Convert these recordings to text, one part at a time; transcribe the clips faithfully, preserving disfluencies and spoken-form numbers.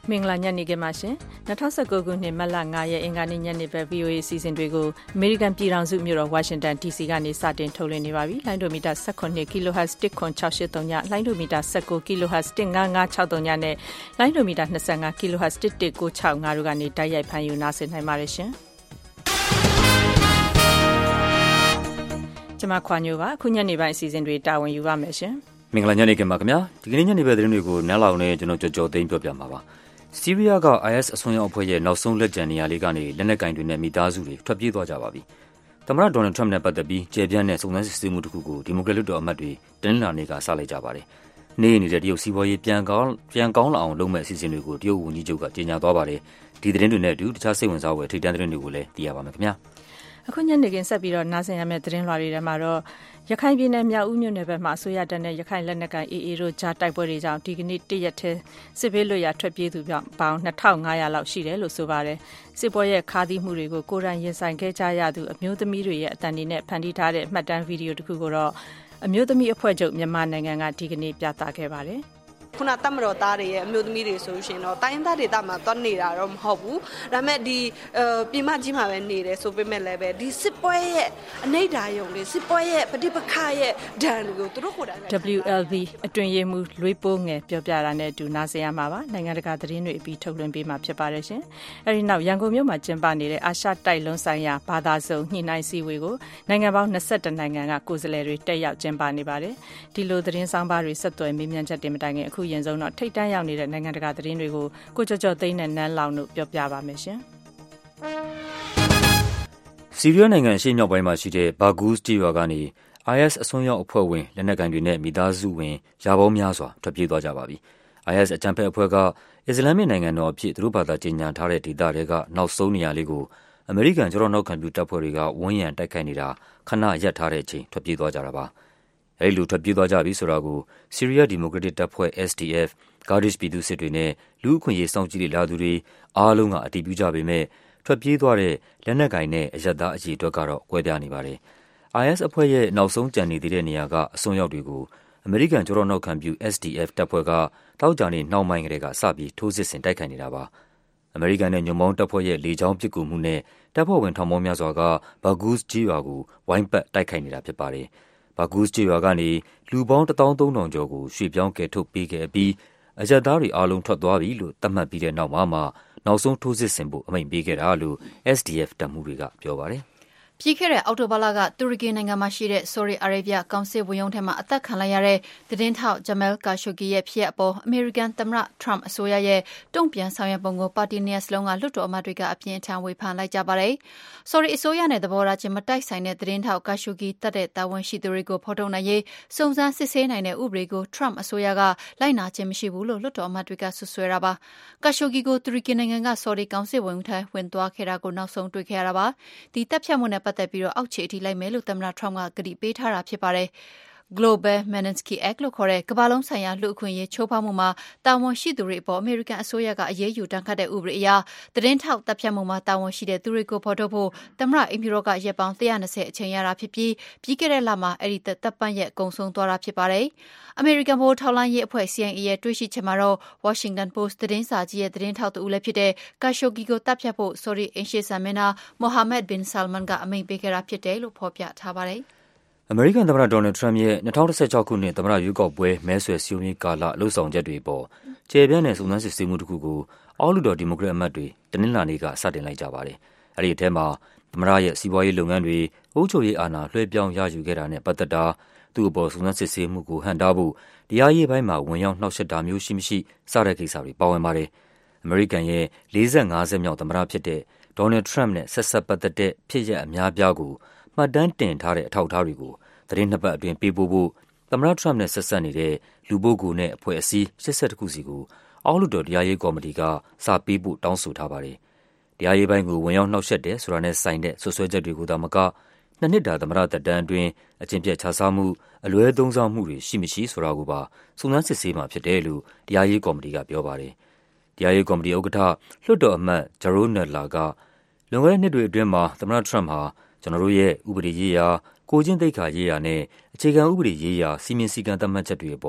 မင်္ဂလာညနေခင်းပါရှင်၂၀၁၉ခုနှစ်မတ်လ၅ရက်အင်္ဂါနေ့ညနေပဲ ဗွီအိုအေ စီစဉ်တွေကိုအမေရိကန်ပြည်ထောင်စုမြို့တော်ဝါရှင်တန် ဒီစီကနေစတင်ထုတ်လွှင့်နေပါပြီ။လိုင်းဒိုမီတာ၁၇ kHz တစ်ခွန်၆၈၃ည၊လိုင်းဒိုမီတာ၁၉ kHz တစ်၅၅၆၃ညနဲ့လိုင်းဒိုမီတာ၂၅ kHz တစ်၁၉၆၅တို့ကနေတိုက်ရိုက်ဖမ်းယူနားဆင်နိုင်ပါတယ်ရှင်။ကျွန်မခွာညိုပါအခုညနေပိုင်းအစီအစဉ်တွေတာဝန်ယူပါမယ်ရှင်။မင်္ဂလာညနေခင်းပါခင်ဗျာ။ဒီကနေ့ညနေပိုင်းသတင်းတွေကိုနန်းလောင်နဲ့ကျွန်တော်ကြော်ကြော်သိမ်းပြောပြမှာပါ။ဆီးရီးယားက အိုင်အက်စ် အစွန်းရောက်အဖွဲ့ရဲ့နောက်ဆုံးလက်ကျန်နေရာလေးကနေလက်နက်ကင်တွေနဲ့မိသားစုတွေထွက်ပြေးသွားကြပါပြီ။သမ္မတဒေါ်နယ်ထရမ့်နဲ့ပတ်သက်ပြီးကျေပြန့်တဲ့စုံစမ်းစစ်ဆေးမှုတစ်ခုကိုဒီမိုကရက်လွှတ်တော်အမတ်တွေတနင်္လာနေ့ကစလိုက်ကြပါတယ်။နေ့နေတဲ့တရုတ်စီးပွားရေးပြန်ကောင်းပြန်ကောင်းလာအောင်လုပ်မဲ့အစီအစဉ်တွေကိုတရုတ်ဝန်ကြီးချုပ်ကကြေညာသွားပါတယ်။ဒီသတင်းတွေနဲ့အတူတခြားစိတ်ဝင်စားဖွယ်ထိပ်တန်းသတင်းတွေကိုလည်းသိရပါမယ်ခင်ဗျာ။အခုညနေခင်းဆက်ပြီးတော့နားဆင်ရမယ့်သတင်းလွှာတွေထဲမှာတော့ရခိုင်ပြည်နယ်မြောက်ဦးမြို့နယ်ဘက်မှာအစိုးရတပ်နဲ့ရခိုင်လက်နက်ကိုင် အေအေ တို့ကြားတိုက်ပွဲတွေကြောင့်ဒီကနေ့တရက်ထဲစစ်ဘေးလွတ်ရာထွက်ပြေးသူပေါင်းနှစ်ထောင်ငါးရာလောက်ရှိတယ်လို့ဆိုပါတယ်။စစ်ပွဲရဲ့ခါးသီးမှုတွေကိုကိုယ်တိုင်ရင်ဆိုင်ခဲ့ကြရသူအမျိုးသမီးတွေရဲ့အသံတွေနဲ့ဖန်တီးထားတဲ့မှတ်တမ်းဗီဒီယိုတစ်ခုကိုတော့အမျိုးသမီးအဖွဲ့ချုပ်မြန်မာနိုင်ငံကဒီကနေ့ပြသခဲ့ပါတယ်။ခုနတမတော်သားတွေရဲ့အမျိုးသမီးတွေဆိုရှင်တော့တိုင်းသားဒေသမှာတွားနေတာတော့မဟုတ်ဘူးဒါပေမဲ့ဒီပြည်မကြီးမှာပဲနေတယ်ဆိုပေမဲ့လည်းပဲဒီစစ်ပွဲရဲ့အနိဋ္ဌာယုံတွေစစ်ပွဲရဲ့ပဋိပက္ခရဲ့ဒဏ်တွေကိုသူတို့ကိုယ်တိုင်ပဲဒဘလျူ အယ် ဗီ အတွင်ရေးမှူးလွေးပိုးငယ်ပြောပြတာနဲ့အတူနားဆင်ရမှာပါနိုင်ငံတကာသတင်းတွေအပြီးထုတ်လွှင့်ပေးမှာဖြစ်ပါတယ်ရှင်အဲဒီနောက်ရန်ကုန်မြို့မှာကျင်းပနေတဲ့အာရှတိုက်လုံးဆိုင်ရာဘာသာစုံညှိနှိုင်းစည်းဝေးကိုနိုင်ငံပေါင်း၂၁နိုင်ငံကကိုယ်စားလှယ်တွေတက်ရောက်ကျင်းပနေပါတယ်ဒီလိုသတင်းဆောင်ပါတွေဆက်သွယ်မေးမြန်းချက်တင်မတိုင်ခင်အခုရင်ဆုံးတော့ထိတ်တန့်ရောက်နေတဲ့နိုင်ငံတကာသတင်းတွေကိုကိုကြော်ကြော်သိန်းနဲ့နန်းလောင်တို့ပြောပြပါမယ်ရှင်။ဆီးရီးယားနိုင်ငံရှေ့မြောက်ပိုင်းမှာရှိတဲ့ဘာဂူးစ်တီရွာကနေ အိုင်အက်စ် အစွန်းရောက်အဖွဲ့ဝင်လက်နက်ကိုင်တွေနဲ့မိသားစုဝင်ရာပေါင်းများစွာထွက်ပြေးသွားကြပါပြီ။ အိုင်အက်စ် အကြမ်းဖက်အဖွဲ့ကအစ္စလာမ်မစ်နိုင်ငံတော်အဖြစ်သူတို့ဘာသာကြေညာထားတဲ့ဒေသတွေကနောက်ဆုံးနေရာလေးကိုအမေရိကန်ကျောထောက်နောက်ခံပြုတပ်ဖွဲ့တွေကဝန်းရံတိုက်ခိုက်နေတာခဏရပ်ထားတဲ့အချိန်ထွက်ပြေးသွားကြတာပါ။အဲဒီလိုထွက်ပြေးသွားကြပြီဆိုတာကိုဆီးရီးယားဒီမိုကရက်တစ်တပ်ဖွဲ့ အက်စ် ဒီ အက်ဖ် ကာဒစ်ပြည်သူစစ်တွေနဲ့လူ့အခွင့်အရေးစောင့်ကြည့်လေ့လာသူတွေအားလုံးကအတည်ပြုကြပေမဲ့ထွက်ပြေးသွားတဲ့လက်နက်ကိုင်နဲ့အရပ်သားအရေအတွက်ကတော့ကွဲပြားနေပါတယ်။ အိုင်အက်စ် အဖွဲ့ရဲ့နောက်ဆုံးကျန်နေသေးတဲ့နေရာကအစွန်းရောက်တွေကိုအမေရိကန်ကျောထောက်နောက်ခံပြု အက်စ် ဒီ အက်ဖ် တပ်ဖွဲ့ကသောကြာနေ့နှောင်းပိုင်းကတည်းကစပြီးထိုးစစ်ဆင်တိုက်ခိုက်နေတာပါ။အမေရိကန်နဲ့ညွန့်ပေါင်းတပ်ဖွဲ့ရဲ့လေကြောင်းပစ်ကူမှုနဲ့တပ်ဖွဲ့ဝင်ထောင်ပေါင်းများစွာကဘာဂူးစ်ကျေးရွာကိုဝိုင်းပတ်တိုက်ခိုက်နေတာဖြစ်ပါတယ်။ဘာဂူးစ်ကျေးရွာကနေလူပေါင်းတစ်သောင်းသုံးထောင်ကျော်ကိုရွှေ့ပြောင်းကယ်ထုတ်ပေးခဲ့အပြီးအရပ်သားတွေအားလုံးထွက်သွားပြီလို့သတ်မှတ်ပြီးတဲ့နောက်မှာမှနောက်ဆုံးထိုးစစ်ဆင်ဖို့အမိန့်ပေးခဲ့တာလို့ အက်စ် ဒီ အက်ဖ် တပ်မှူးတွေကပြောပါတယ်။ပြီးခဲ့တဲ့အောက်တိုဘာလကတူရကီနိုင်ငံမှာရှိတဲ့ဆော်ဒီအာရေဗျကောင်စစ်ဝန်ရုံးထဲမှာအသက်ခံလိုက်ရတဲ့သတင်းထောက်ဂျမဲလ်ကာရှိုဂီရဲ့ဖြစ်ရပ်အပေါ်အမေရိကန်သမ္မတထရမ့်အစိုးရရဲ့တုံ့ပြန်ဆောင်ရွက်ပုံကိုပါတီနှစ်ရပ်စလုံးကလွှတ်တော်အမတ်တွေကအပြင်းထန်ဝေဖန်လိုက်ကြပါတယ်။ဆော်ဒီအစိုးရနဲ့သဘောထားချင်းမတိုက်ဆိုင်တဲ့သတင်းထောက်ကာရှိုဂီတတ်တဲ့တာဝန်ရှိသူတွေကိုဖော်ထုတ်နိုင်ရေးစုံစမ်းစစ်ဆေးနိုင်တဲ့ဥပဒေကိုထရမ့်အစိုးရကလိုက်နာခြင်းမရှိဘူးလို့လွှတ်တော်အမတ်တွေကဆွဆွဲတာပါ။ကာရှိုဂီကိုတူရကီနိုင်ငံကဆော်ဒီကောင်စစ်ဝန်ထမ်းဝင်သွားခဲ့တာကိုနောက်ဆုံးတွေ့ခဲ့ရတာပါ။ဒီတပ်ဖြတ်မှုနဲ့ပတ်သက်ပြီးအောက်ခြေအထိလိုက်မယ်လို့သမ္မတထရမ့်ကကတိပေးထားတာဖြစ်ပါတယ်။ Global Magnitsky Act လို့ခေါ်တဲ့ကမ္ဘာလုံးဆိုင်ရာလူ့အခွင့်အရေးချိုးဖောက်မှုမှာတာဝန်ရှိသူတွေအပေါ်အမေရိကန်အစိုးရကအရေးယူတန်းခတ်တဲ့ဥပဒေအရသတင်းထောက်တပ်ဖြတ်မှုမှာတာဝန်ရှိတဲ့သူတွေကိုဖော်ထုတ်ဖို့သမ္မတအိမ်ဖြူတော်ကရက်ပေါင်းတစ်ရာ၂၀အချိန်ရတာဖြစ်ပြီးပြီးခဲ့တဲ့လမှာအဲ့ဒီတပ်ပတ်ရက်ကုံဆုံးသွားတာဖြစ်ပါတယ်။အမေရိကန်ဗဟိုထောက်လှမ်းရေးအဖွဲ့ စီ အိုင် အေ ရဲ့တွေ့ရှိချက်မှာတော့ Washington Post သတင်းစာကြီးရဲ့သတင်းထောက်တူလည်းဖြစ်တဲ့ကာရှိုဂီကိုတပ်ဖြတ်ဖို့ဆော်ဒီအိမ်ရှေ့ဆံမင်းသားမိုဟာမက်ဘင်ဆာလမန်ကအမိန့်ပေးခဲ့တာဖြစ်တယ်လို့ဖော်ပြထားပါတယ်။အမေရိကန်သမ္မတဒေါ်နယ်ထရမ့်ရဲ့၂၀၁၆ခုနှစ်သမ္မတရွေးကောက်ပွဲမဲဆွယ်စည်းရုံးရေးကာလလှုပ်ဆောင်ချက်တွေပေါ်ကျယ်ပြန့်တဲ့စုံစမ်းစစ်ဆေးမှုတစ်ခုကိုအောက်လွှတ်တော်ဒီမိုကရက်အမတ်တွေတနင်္လာနေ့ကစတင်လိုက်ကြပါတယ်။အဲဒီအထဲမှာသမ္မတရဲ့စီးပွားရေးလုပ်ငန်းတွေအုပ်ချုပ်ရေးအာဏာလွှဲပြောင်းရယူခဲ့တာနဲ့ပတ်သက်တာသူ့အပေါ်စုံစမ်းစစ်ဆေးမှုကိုဟန့်တားဖို့တရားရေးပိုင်းမှာဝင်ရောက်နှောက်ယှက်တာမျိုးရှိမရှိစတဲ့ကိစ္စတွေပါဝင်ပါတယ်။အမေရိကန်ရဲ့လေးဆယ့်ငါးဆက်မြောက်သမ္မတဖြစ်တဲ့ဒေါ်နယ်ထရမ့်နဲ့ဆက်ဆက်ပတ်သက်တဲ့ဖြစ်ရပ်အများအပြားကိုမှတ်တမ်းတင်ထားတဲ့အထောက်အထားတွေကိုသတင်းနှစ်ပတ်အတွင်းပေးပို့ဖို့သမ္မတထရမ့်နဲ့ဆက်ဆက်နေတဲ့လူပုဂ္ဂိုလ်နဲ့အဖွဲ့အစည်း၈၁ခုစီကိုအောက်လွှတ်တော်တရားရေးကော်မတီကစာပေးဖို့တောင်းဆိုထားပါတယ်။တရားရေးပိုင်းကိုဝင်ရောက်နှောက်ယှက်တယ်ဆိုတာနဲ့ဆိုင်တဲ့ဆွဆွဲချက်တွေကိုသာမကနှစ်နှစ်တာသမ္မတသက်တမ်းအတွင်းအကျင့်ပြတ်ခြစားမှုအလွဲသုံးစားမှုတွေရှိမရှိဆိုတာကိုပါစုံစမ်းစစ်ဆေးမှာဖြစ်တယ်လို့တရားရေးကော်မတီကပြောပါတယ်။တရားရေးကော်မတီဥက္ကဋ္ဌလွှတ်တော်အမတ်ဂျရိုးနယ်လာကလွန်ခဲ့တဲ့နှစ်တွေအတွင်းမှာသမ္မတထရမ့်ဟာကျွန်တော်တို့ရဲ့ဥပဒေရေးရာကိုကျင့်သိက္ခာရေးရာနဲ့အခြေခံဥပဒေရေးရာစီမင်းစည်းကမ်းသတ်မှတ်ချက်တွေအပေါ်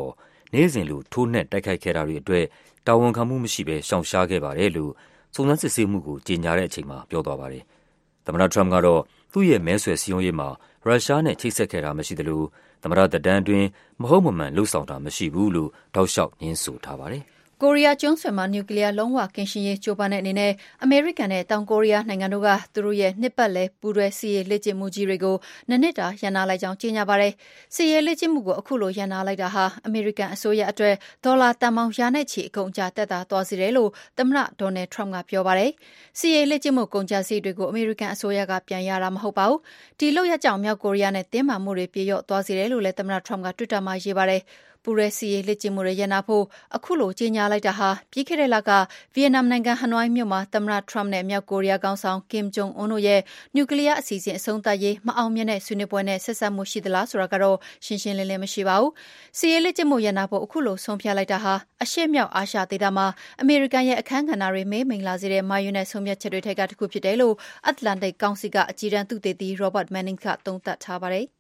နေ့စဉ်လိုထိုးနှက်တိုက်ခိုက်ခဲ့တာတွေအတွက်တာဝန်ခံမှုမရှိဘဲရှောင်ရှားခဲ့ပါတယ်လို့စုံစမ်းစစ်ဆေးမှုကိုကြေညာတဲ့အချိန်မှာပြောသွားပါတယ်။သမ္မတထရမ့်ကတော့သူ့ရဲ့မဲဆွယ်စည်းရုံးရေးမှာရုရှားနဲ့ချိတ်ဆက်ခဲ့တာမရှိသလိုသမ္မတသက်တမ်းအတွင်းမဟုတ်မမှန်လှုပ်ဆောင်တာမရှိဘူးလို့တောက်လျှောက်ငြင်းဆိုထားပါတယ်။ကိုရီးယားကျွန်းဆွယ်မှာနျူကလ িয়ার လုံးဝကင်းရှင်းရေးကြိုးပမ်းတဲ့အနေနဲ့အမေရိကန်နဲ့တောင်ကိုရီးယားနိုင်ငံတို့ကသူတို့ရဲ့နှစ်ပတ်လည်ပူးတွဲစစ်ရေးလေ့ကျင့်မှုကြီးတွေကိုနှစ်နှစ်တာရပ်နားလိုက်ကြောင်းကြေညာပါတယ်။စစ်ရေးလေ့ကျင့်မှုကိုအခုလိုရပ်နားလိုက်တာဟာအမေရိကန်အစိုးရအတွက်ဒေါ်လာတန်ပေါင်းရာနဲ့ချီအကုန်အကျတက်တာသွားစေတယ်လို့သမ္မတဒေါ်နယ်ထရမ့်ကပြောပါတယ်။စစ်ရေးလေ့ကျင့်မှုကုန်ကျစရိတ်တွေကိုအမေရိကန်အစိုးရကပြန်ရတာမဟုတ်ပါဘူး။ဒီလုပ်ရပ်ကြောင့်မြောက်ကိုရီးယားနဲ့တင်းမာမှုတွေပြေလျော့သွားစေတယ်လို့လည်းသမ္မတထရမ့်က Twitter မှာရေးပါတယ်။ပူရဲစီရေးလက်ကျင့်မှုတွေရနာဖို့အခုလိုကြေညာလိုက်တာဟာပြီးခဲ့တဲ့လကဗီယက်နမ်နိုင်ငံဟနွိုင်းမြို့မှာသမ္မတထရမ့်နဲ့မြောက်ကိုရီးယားခေါင်းဆောင်ကင်ဂျုံအွန်းတို့ရဲ့နျူကလ িয়ার အစီအစဉ်အဆုံးသတ်ရေးမအောင်မြင်တဲ့ဆွေးနွေးပွဲနဲ့ဆက်စပ်မှုရှိသလားဆိုတာကတော့ရှင်းရှင်းလင်းလင်းမရှိပါဘူး။စီရေးလက်ကျင့်မှုရနာဖို့အခုလိုဆုံးဖြတ်လိုက်တာဟာအရှေ့မြောက်အာရှဒေသမှာအမေရိကန်ရဲ့အခမ်းကဏ္ဍတွေမေးမိန်လာစေတဲ့မာယူနဲ့ဆုံးဖြတ်ချက်တွေထက်ကတစ်ခုဖြစ်တယ်လို့အတ္တလန်တိတ်ကောင်စီကအကြီးတန်းသုတေသီ Robert Manning ကသုံးသပ်ထားပါတယ်။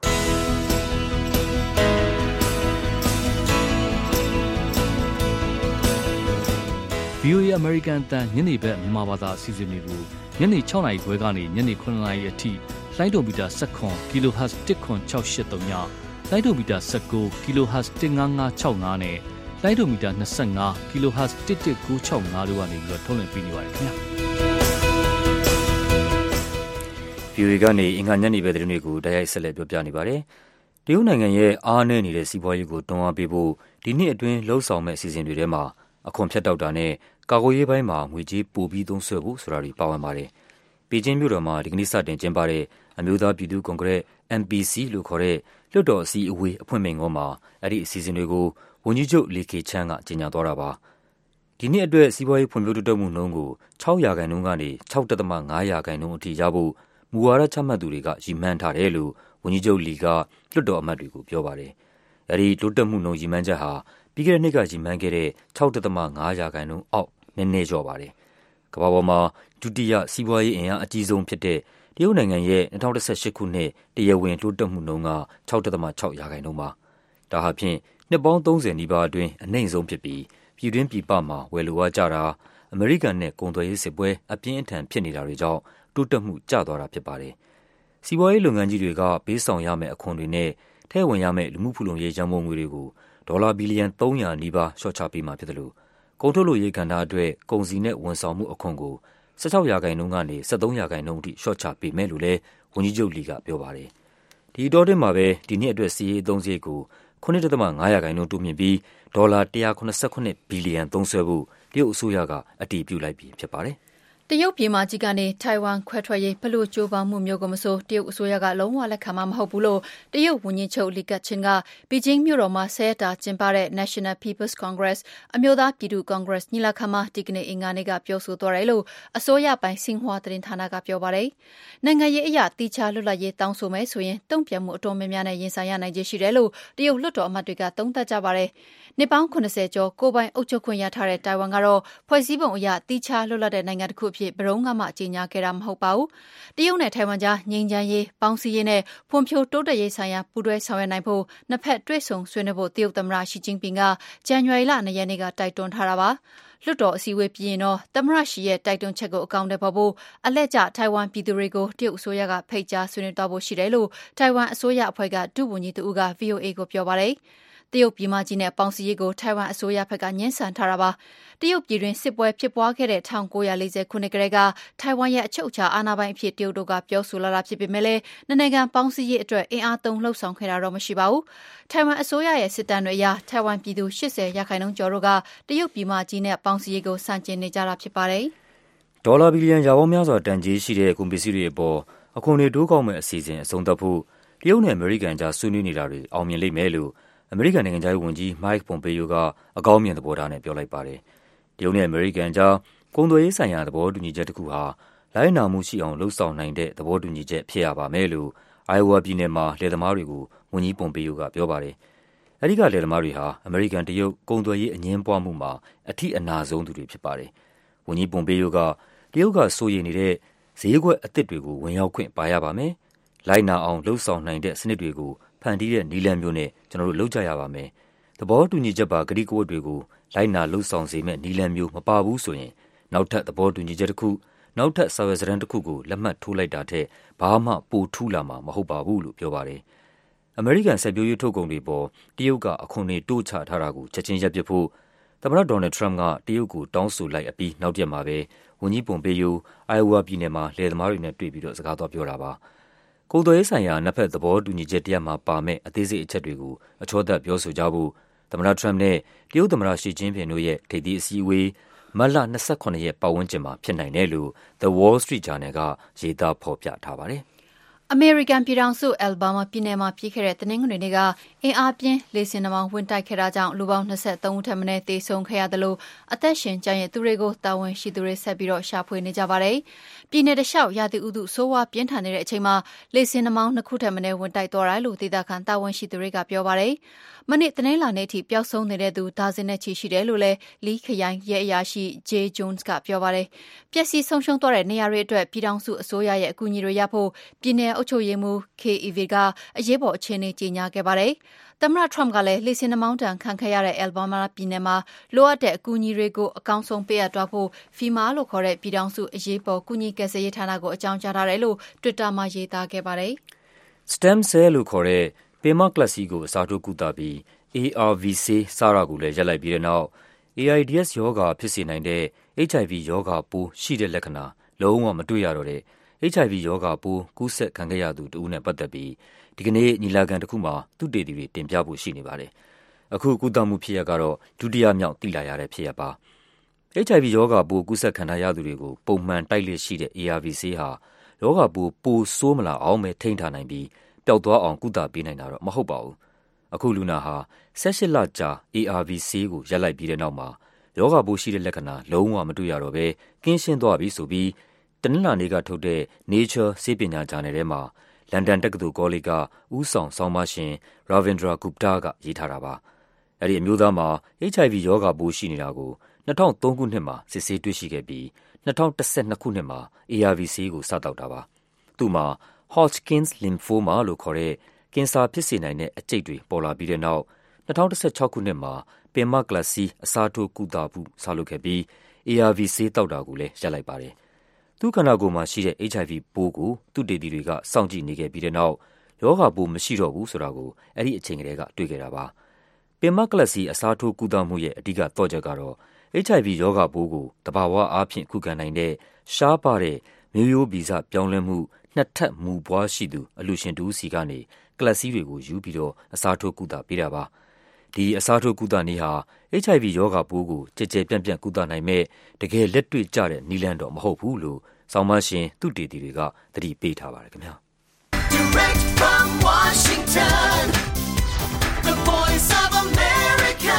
ဗီအိုအေ American အသံညနေဘက်မြန်မာဘာသာအစီအစဉ်တွေကိုညနေ၆နာရီခွဲကနေညနေ၇နာရီအထိလိုင်းဒိုမီတာ၁၇ kHz ၁ခွန်၆၈၃ညလိုင်းဒိုမီတာ၁၉ kHz ၁၅၅၆၅နဲ့လိုင်းဒိုမီတာ၂၅ kHz ၁၁၉၆၅တို့ကနေပြီးတော့ထုတ်လွှင့်ပေးနေပါတယ်ခင်ဗျာဗီအိုအေကနေအင်္ဂါညနေဘက်သတင်းတွေကိုတိုက်ရိုက်ဆက်လက်ပြောပြနေပါတယ်တရုတ်နိုင်ငံရဲ့အားနည်းနေတဲ့စီးပွားရေးကိုတွန်းအားပေးဖို့ဒီနှစ်အတွင်းလှုံ့ဆော်မဲ့အစီအစဉ်တွေထဲမှာအခွန်ဖြတ်တောက်တာနဲ့ကာကွယ်ရေးပိုင်းမှာငွေကြေးပိုပြီးသုံးစွဲဖို့ဆိုတာတွေပါဝင်ပါတယ်။ပေကျင်းမြို့တော်မှာဒီကနေ့စတင်ကျင်းပတဲ့အမျိုးသားပြည်သူ့ကွန်ဂရက် M P C လို့ခေါ်တဲ့လွှတ်တော်အစည်းအဝေးအဖွင့်မိန့်ခွန်းမှာအဲ့ဒီအစီအစဉ်တွေကိုဝန်ကြီးချုပ်လီခေချန်းကကြေညာသွားတာပါ။ဒီနှစ်အတွက်စီးပွားရေးဖွံ့ဖြိုးတိုးတက်မှုနှုန်းကို၆ရာခိုင်နှုန်းကနေ၆ဒသမ၅ရာခိုင်နှုန်းအထိရဖို့မူဝါဒချမှတ်သူတွေကရည်မှန်းထားတယ်လို့ဝန်ကြီးချုပ်လီကလွှတ်တော်အမတ်တွေကိုပြောပါတယ်။အဲ့ဒီတိုးတက်မှုနှုန်းရည်မှန်းချက်ဟာပြီးခဲ့တဲ့နှစ်ကရည်မှန်းခဲ့တဲ့၆ဒသမ၅ရာခိုင်နှုန်းအောက်နည်းနည်းလျော့ပါတယ်။ကမ္ဘာပေါ်မှာဒုတိယစီးပွားရေးအင်အားအကြီးဆုံးဖြစ်တဲ့တရုတ်နိုင်ငံရဲ့၂၀၁၈ခုနှစ်တရားဝင်တိုးတက်မှုနှုန်းက၆ဒသမ၆ရာခိုင်နှုန်းပါ။ဒါဟာဖြင့်နှစ်ပေါင်းသုံးဆယ်နီးပါးအတွင်းအနိမ့်ဆုံးဖြစ်ပြီးပြည်တွင်းပြည်ပမှာဝယ်လိုအားကျတာအမေရိကန်နဲ့ကုန်သွယ်ရေးစစ်ပွဲအပြင်းအထန်ဖြစ်နေတာတွေကြောင့်တိုးတက်မှုကျသွားတာဖြစ်ပါတယ်။စီးပွားရေးလုပ်ငန်းကြီးတွေကပေးဆောင်ရမယ့်အခွန်တွေနဲ့ထည့်ဝင်ရမယ့်လူမှုဖူလုံရေးရန်ပုံငွေတွေကိုဒေါ်လာဘီလီယံသုံးရာနီးပါးလျှော့ချပေးမှာဖြစ်တယ်လို့ကုန်ထုတ်လုပ်ရေးကဏ္ဍအတွက်ကုန်စည်နဲ့ဝန်ဆောင်မှုအခွန်ကို၁၆ရာခိုင်နှုန်းကနေ၁၃ရာခိုင်နှုန်းအထိလျှော့ချပေးမယ်လို့လည်းဝန်ကြီးချုပ်လီကပြောပါတယ်။ဒီအတောအတွင်းမှာပဲဒီနှစ်အတွက်စီးရေးအသုံးစရိတ်ကို၇ဒသမ၅ရာခိုင်နှုန်းတိုးမြှင့်ပြီးဒေါ်လာ၁၇၇ဘီလီယံသုံးစွဲဖို့တရုတ်အစိုးရကအတည်ပြုလိုက်ပြီဖြစ်ပါတယ်။တရုတ်ပြည်မကြီးကနေထိုင်ဝမ်ခွဲထွက်ရေးဘလို့ကြိုးပမ်းမှုမျိုးကိုမဆိုတရုတ်အစိုးရကလုံးဝလက်ခံမှာမဟုတ်ဘူးလို့တရုတ်ဝန်ကြီးချုပ်လီကချင်ကဘီဂျင်းမြို့တော်မှာဆဲတာကျင်းပတဲ့ National People's Congress အမျိုးသားပြည်သူ့ကွန်ဂရက်ညီလာခံမှာဒီကနေ့အင်္ဂါနေ့ကပြောဆိုသွားတယ်လို့အစိုးရပိုင်းစင်ဟွာသတင်းဌာနကပြောပါတယ်။နိုင်ငံရေးအရာတိကျလွတ်လပ်ရေးတောင်းဆိုမယ်ဆိုရင်တုံ့ပြန်မှုအတော်များများနဲ့ရင်ဆိုင်ရနိုင်ခြေရှိတယ်လို့တရုတ်လွှတ်တော်အမတ်တွေကသုံးသပ်ကြပါတယ်။နှစ်ပေါင်း၇၀ကျော်ကိုပိုင်အုပ်ချုပ်ခွင့်ရထားတဲ့တိုင်ဝမ်ကတော့ဖွဲ့စည်းပုံအရတိကျလွတ်လပ်တဲ့နိုင်ငံတစ်ခုအဖြစ်ဘယ်တော့မှကြေညာခဲ့တာမဟုတ်ပါဘူး။တရုတ်နဲ့ထိုင်ဝမ်ကြားငြိမ်းချမ်းရေးပေါင်းစည်းရေးနဲ့ဖွံ့ဖြိုးတိုးတက်ရေးဆိုင်ရာပူးတွဲဆောင်ရွက်နိုင်ဖို့နှစ်ဖက်တွေ့ဆုံဆွေးနွေးဖို့တရုတ်သမ္မတရှီကျင်းပင်ကဇန်နဝါရီလ၂ရက်နေ့ကတိုက်တွန်းထားတာပါ။လွှတ်တော်အစည်းအဝေးပြီးရင်တော့သမ္မတရှီရဲ့တိုက်တွန်းချက်ကိုအကောင်အထည်ဖော်ဖို့အလှည့်ကျထိုင်ဝမ်ပြည်သူတွေကိုတရုတ်အစိုးရကဖိတ်ကြားဆွေးနွေးသွားဖို့ရှိတယ်လို့ထိုင်ဝမ်အစိုးရအဖွဲ့ကဒုဝန်ကြီးတဦးက ဗွီအိုအေကိုပြောပါတယ်။တရုတ်ပြည်မကြီးနဲ့ပေါင်းစည်းရေးကိုထိုင်ဝမ်အစိုးရဘက်ကညှင်းဆန်ထားတာပါ။တရုတ်ပြည်တွင်စစ်ပွဲဖြစ်ပွားခဲ့တဲ့၁၉၄၀ခုနှစ်ကတည်းကထိုင်ဝမ်ရဲ့အချုပ်အခြာအာဏာပိုင်အဖြစ်တရုတ်တို့ကပြောဆိုလာတာဖြစ်ပေမဲ့လည်းနိုင်ငံပေါင်းစည်းရေးအတွက်အင်အားသုံးလှုပ်ဆောင်ခဲ့တာတော့မရှိပါဘူး။ထိုင်ဝမ်အစိုးရရဲ့စစ်တမ်းတွေအရထိုင်ဝမ်ပြည်သူ၈၀ရာခိုင်နှုန်းကျော်တို့ကတရုတ်ပြည်မကြီးနဲ့ပေါင်းစည်းရေးကိုဆန့်ကျင်နေကြတာဖြစ်ပါတယ်။ဒေါ်လာဘီလီယံရာပေါင်းများစွာတန်ကြေးရှိတဲ့ကုန်ပစ္စည်းတွေအပေါ်အခွန်တွေတိုးကောက်မဲ့အစီအစဉ်အဆုံးသတ်ဖို့တရုတ်နဲ့အမေရိကန်ကြားဆွေးနွေးနေတာတွေအောင်မြင်လိမ့်မယ်လို့အမေရိကန်နိုင်ငံခြားရေးဝန်ကြီး Mike Pompeo ကအကောင်းမြင်သဘောထားနဲ့ပြောလိုက်ပါတယ်။တရုတ်နဲ့အမေရိကန်ကြားကုန်သွယ်ရေးဆိုင်ရာသဘောတူညီချက်တစ်ခုဟာလိုက်နာမှုရှိအောင်လှုံ့ဆော်နိုင်တဲ့သဘောတူညီချက်ဖြစ်ရပါမယ်လို့ Iowa ပြည်နယ်မှာလယ်သမားတွေကိုဝန်ကြီး Pompeo ကပြောပါတယ်။အဲဒီကလယ်သမားတွေဟာအမေရိကန်တရုတ်ကုန်သွယ်ရေးအငြင်းပွားမှုမှာအထိအနာဆုံးသူတွေဖြစ်ပါတယ်။ဝန်ကြီး Pompeo ကတရုတ်ကစိုးရိမ်နေတဲ့ဈေးကွက်အသစ်တွေကိုဝင်ရောက်ခွင့်ပါရပါမယ်။လိုက်နာအောင်လှုံ့ဆော်နိုင်တဲ့စနစ်တွေကိုဖန်တီးတဲ့နည်းလမ်းမျိုးနဲ့ကျွန်တော်တို့လုပ်ကြရပါမယ်။သဘောတူညီချက်ပါကတိကဝတ်တွေကိုလိုက်နာလှုပ်ဆောင်စေမဲ့နည်းလမ်းမျိုးမပါဘူးဆိုရင်နောက်ထပ်သဘောတူညီချက်တစ်ခုနောက်ထပ်စာရွက်စာတမ်းတစ်ခုကိုလက်မှတ်ထိုးလိုက်တာထက်ဘာမှပိုထူးလာမှာမဟုတ်ပါဘူးလို့ပြောပါတယ်။အမေရိကန်စိုက်ပျိုးရေးထုတ်ကုန်တွေပေါ်တရုတ်ကအခွန်တွေတိုးချထားတာကိုချက်ချင်းရပ်ပစ်ဖို့သမ္မတဒေါ်နယ်ထရမ့်ကတရုတ်ကိုတောင်းဆိုလိုက်အပြီးနောက်ရက်မှာပဲဝန်ကြီးပွန်ပေယိုအိုင်ဝါပြည်နယ်မှာလယ်သမားတွေနဲ့တွေ့ပြီးတော့စကားသွားပြောတာပါ။ကုန်သွယ်ရေးဆိုင်ရာနှစ်ဖက်သဘောတူညီချက်တရပ်မှာပါမဲ့အသေးစိတ်အချက်တွေကိုအချောသတ်ပြောဆိုကြဖို့သမ္မတထရမ့်နဲ့တရုတ်သမ္မတရှီကျင်းပင်တို့ရဲ့ထိပ်သီးအစည်းအဝေးမတ်လ၂၇ရက်ပတ်ဝန်းကျင်မှာဖြစ်နိုင်တယ်လို့ The Wall Street Journal ကရေးသားဖော်ပြထားပါတယ်။အမေရိကန်ပြည်ထောင်စုအယ်ဘားမားပြည်နယ်မှာပြီးခဲ့တဲ့တနင်္ဂနွေနေ့ကအင်အားပြင်းလေဆင်နှာမောင်းဝင်တိုက်ခဲ့တာကြောင့်လူပေါင်း၂၃ဦးထက်မနည်းသေဆုံးခဲ့ရတယ်လို့အသက်ရှင်ကျန်ရစ်သူတွေကိုတာဝန်ရှိသူတွေဆက်ပြီးတော့ရှာဖွေနေကြပါတယ်။ပြည်နယ်တစ်လျှောက်ရာသီဥတုဆိုးဝါးပြင်းထန်နေတဲ့အချိန်မှာလေဆင်နှာမောင်းနှစ်ခုထက်မနည်းဝင်တိုက်သွားတယ်လို့ဒေသခံတာဝန်ရှိသူတွေကပြောပါတယ်။မနေ့တနင်္လာနေ့ထိပျောက်ဆုံးနေတဲ့သူဒါဇင်နဲ့ချီရှိတယ်လို့လည်းလီခရိုင်ရဲအရာရှိ Jay Jones ကပြောပါတယ်။ပျက်စီးဆုံးရှုံးသွားတဲ့နေရာတွေအတွက်ပြည်ထောင်စုအစိုးရရဲ့အကူအညီတွေရဖို့ပြည်နယ်အုပ်ချုပ်ရေးမှူး K E V ကအရေးပေါ်အခြေအနေကြေညာခဲ့ပါတယ်။သမ္မတထရမ့်ကလည်းလေဆင်နှာမောင်းတံခံခဲ့ရတဲ့အယ်ဘားမားပြည်နယ်မှာလိုအပ်တဲ့အကူအညီတွေကိုအကောင်းဆုံးပေးအပ်သွားဖို့ FEMA လို့ခေါ်တဲ့ပြည်ထောင်စုအရေးပေါ်ကူညီကယ်ဆယ်ရေးဌာနကိုအကြောင်းကြားထားတယ်လို့ Twitter မှာရေးသားခဲ့ပါတယ်။ Stem cell လို့ခေါ်တဲ့ပင်မကလပ်စည်းကိုအစားထိုးကုသပြီး A R V ဆေးစားတာကိုလည်းရပ်လိုက်ပြီးတဲ့နောက် A I D S ရောဂါဖြစ်စေနိုင်တဲ့ H I V ရောဂါပိုးရှိတဲ့လက္ခဏာလုံးဝမတွေ့ရတော့တဲ့ H I V ရောဂါပိုးကူးစက်ခံခဲ့ရသူတဦးနဲ့ပတ်သက်ပြီးဒီကနေ့ညီလာခံတစ်ခုမှာသုတေသီတွေတင်ပြဖို့ရှိနေပါတယ်။အခုကုသမှုဖြစ်ရပ်ကတော့ဒုတိယမြောက်သိလာရတဲ့ဖြစ်ရပ်ပါ။ H I V ရောဂါပိုးကူးစက်ခံထားရသူတွေကိုပုံမှန်တိုက်လက်ရှိတဲ့ A R V ဆေးဟာရောဂါပိုးပိုဆိုးမလာအောင်ပဲထိန်းထားနိုင်ပြီးပျောက်သွားအောင်ကုသပေးနိုင်တာတော့မဟုတ်ပါဘူး။အခုလူနာဟာ၁၈လကြာ A R V ဆေးကိုရပ်လိုက်ပြီးတဲ့နောက်မှာရောဂါပိုးရှိတဲ့လက္ခဏာလုံးဝမတွေ့ရတော့ပဲကင်းရှင်းသွားပြီဆိုပြီးတနင်္လာနေ့ကထုတ်တဲ့ Nature ဆေးပညာဂျာနယ်ထဲမှာလန်ဒန်တက္ကသိုလ်ကောလိပ်ကဦးဆောင်ဆောင်းပါးရှင် Ravindra Gupta ကရေးထားတာပါ။အဲဒီအမျိုးသားမှာ H I V ရောဂါပိုးရှိနေတာကို၂၀၀၃ခုနှစ်မှာစစ်ဆေးတွေ့ရှိခဲ့ပြီး၂၀၁၂ခုနှစ်မှာ A R V ဆေးကိုစတောက်တာပါ။သူ့မှာ Hodgkin's lymphoma လို့ခေါ်တဲ့ကင်ဆာဖြစ်စေနိုင်တဲ့အကျိတ်တွေပေါ်လာပြီးတဲ့နောက်၂၀၁၆ခုနှစ်မှာပင်မကလပ်စီအစားထိုးကုသမှုစလုပ်ခဲ့ပြီး A R V ဆေးတောက်တာကိုလည်းရပ်လိုက်ပါတယ်။သူ့ခန္ဓာကိုယ်မှာရှိတဲ့ H I V ပိုးကိုသုတေသီတွေကစောင့်ကြည့်နေခဲ့ပြီးတဲ့နောက်ရောဂါပိုးမရှိတော့ဘူးဆိုတာကိုအဲ့ဒီအချိန်ကတည်းကတွေ့ခဲ့တာပါ။ပင်မကလပ်စီအစားထိုးကုသမှုရဲ့အဓိကသော့ချက်ကတော့ H I V ရောဂါပိုးကိုတဘာဝအားဖြင့်ခုခံနိုင်တဲ့ရှားပါတဲ့မျိုးရိုးဗီဇပြောင်းလဲမှုနှစ်ထပ်မူပွားရှိသူအလူရှင်တူစီကနေကလပ်စီတွေကိုယူပြီးတော့အစားထိုးကုသပေးတာပါ။ဒီအစားထိုးကုသနည်းဟာ H I V ရောဂါပိုးကိုကြည်ကြဲပြန့်ပြန့်ကုသနိုင်မဲ့တကယ်လက်တွေ့ကျတဲ့နည်းလမ်းတော့မဟုတ်ဘူးလို့ဆောင်းပါးရှင်သုတေသီတွေကသတိပေးထားပါတယ်ခင်ဗျာ။ Direct from Washington The Voice of America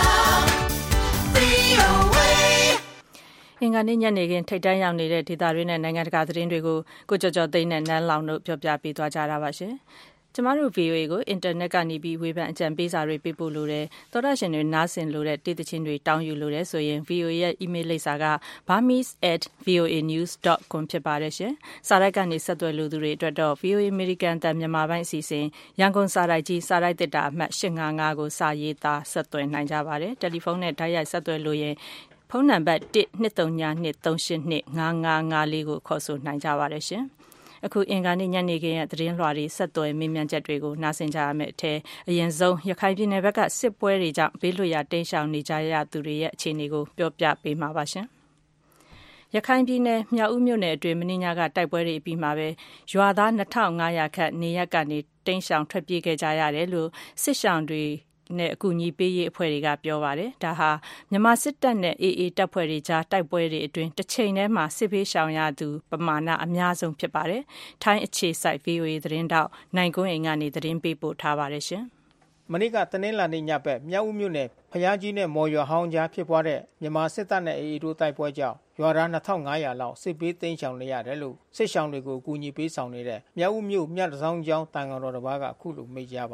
V O A အင်္ဂါနေ့ညနေခင်းထိပ်တန်းရောက်နေတဲ့ဒေသတွေနဲ့နိုင်ငံတကာသတင်းတွေကိုကိုကျော်ကျော်သိန်းနဲ့နန်းလောင်တို့ပြောပြပေးသွားကြတာပါရှင်။ကျမတို့ V O A ကိုအင်တာနက်ကနေပြီးဝေဖန်အကြံပေးစာတွေပေးပို့လို့တယ်သောတာရှင်တွေနားဆင်လို့တဲ့တေးသချင်းတွေတောင်းယူလို့တယ်ဆိုရင် V O A ရဲ့ email လိပ်စာက burmese at voanews dot com ဖြစ်ပါတယ်ရှင်စာရိုက်ကနေဆက်သွယ်လို့သူတွေအတွက်တော့ V O A American တန်မြန်မာပိုင်းအစီအစဉ်ရန်ကုန်စာရိုက်ကြီးစာရိုက်တစ်တာအမှတ်၈၅၅ကိုစာရေးသားဆက်သွယ်နိုင်ကြပါတယ်တယ်လီဖုန်းနဲ့ဓာတ်ရိုက်ဆက်သွယ်လို့ရင်ဖုန်းနံပါတ်one two three two two three eight two five five fourကိုခေါ်ဆိုနိုင်ကြပါတယ်ရှင်အခုအင်္ဂါနေ့ညနေခင်းရဲ့သတင်းလွှာတွေဆက်သွယ်မေးမြန်းချက်တွေကိုနားဆင်ကြရမယ့်အထက်အရင်ဆုံးရခိုင်ပြည်နယ်ဘက်ကစစ်ပွဲတွေကြောင့်ဘေးလွတ်ရာတိမ်းရှောင်နေကြရသူတွေရဲ့အခြေအနေကိုပြောပြပေးမှာပါရှင်ရခိုင်ပြည်နယ်မြောက်ဦးမြို့နယ်အတွင်းမင်းညာကတိုက်ပွဲတွေအပြီးမှာပဲရွာသားtwo thousand five hundredခန့်နေရပ်ကနေတိမ်းရှောင်ထွက်ပြေးခဲ့ကြရတယ်လို့စစ်ရှောင်တွေနဲ့အကူအညီပေးရေးအဖွဲ့တွေကပြောပါတယ်ဒါဟာမြန်မာစစ်တပ်နဲ့ A A တပ်ဖွဲ့တွေကြားတိုက်ပွဲတွေအတွင်းတစ်ချိန်တည်းမှာစစ်ဘေးရှောင်ရသူပမာဏအများဆုံးဖြစ်ပါတယ်ထိုင်းအခြေစိုက် V O A သတင်းတောက်နိုင်ကွန်းအိမ်ကနေသတင်းပေးပို့ထားပါတယ်ရှင်မနေ့ကတနင်္လာနေ့ညဘက်မြောက်ဦးမြို့နယ်ဖျားကြီးနဲ့မော်ရွာဟောင်းကြားဖြစ်ပွားတဲ့မြန်မာစစ်တပ်နဲ့ A A တို့တိုက်ပွဲကြောင့်ရွာသားtwo thousand five hundredလောက်စစ်ဘေးတိမ်းရှောင်နေရတယ်လို့စစ်ရှောင်တွေကိုအကူအညီပေးဆောင်နေတဲ့မြောက်ဦးမြို့မြတ်တစောင်းကျောင်းတန်ဃာတော်တစ်ပါးကအခုလိုမိန့်ကြားပါတယ်ပ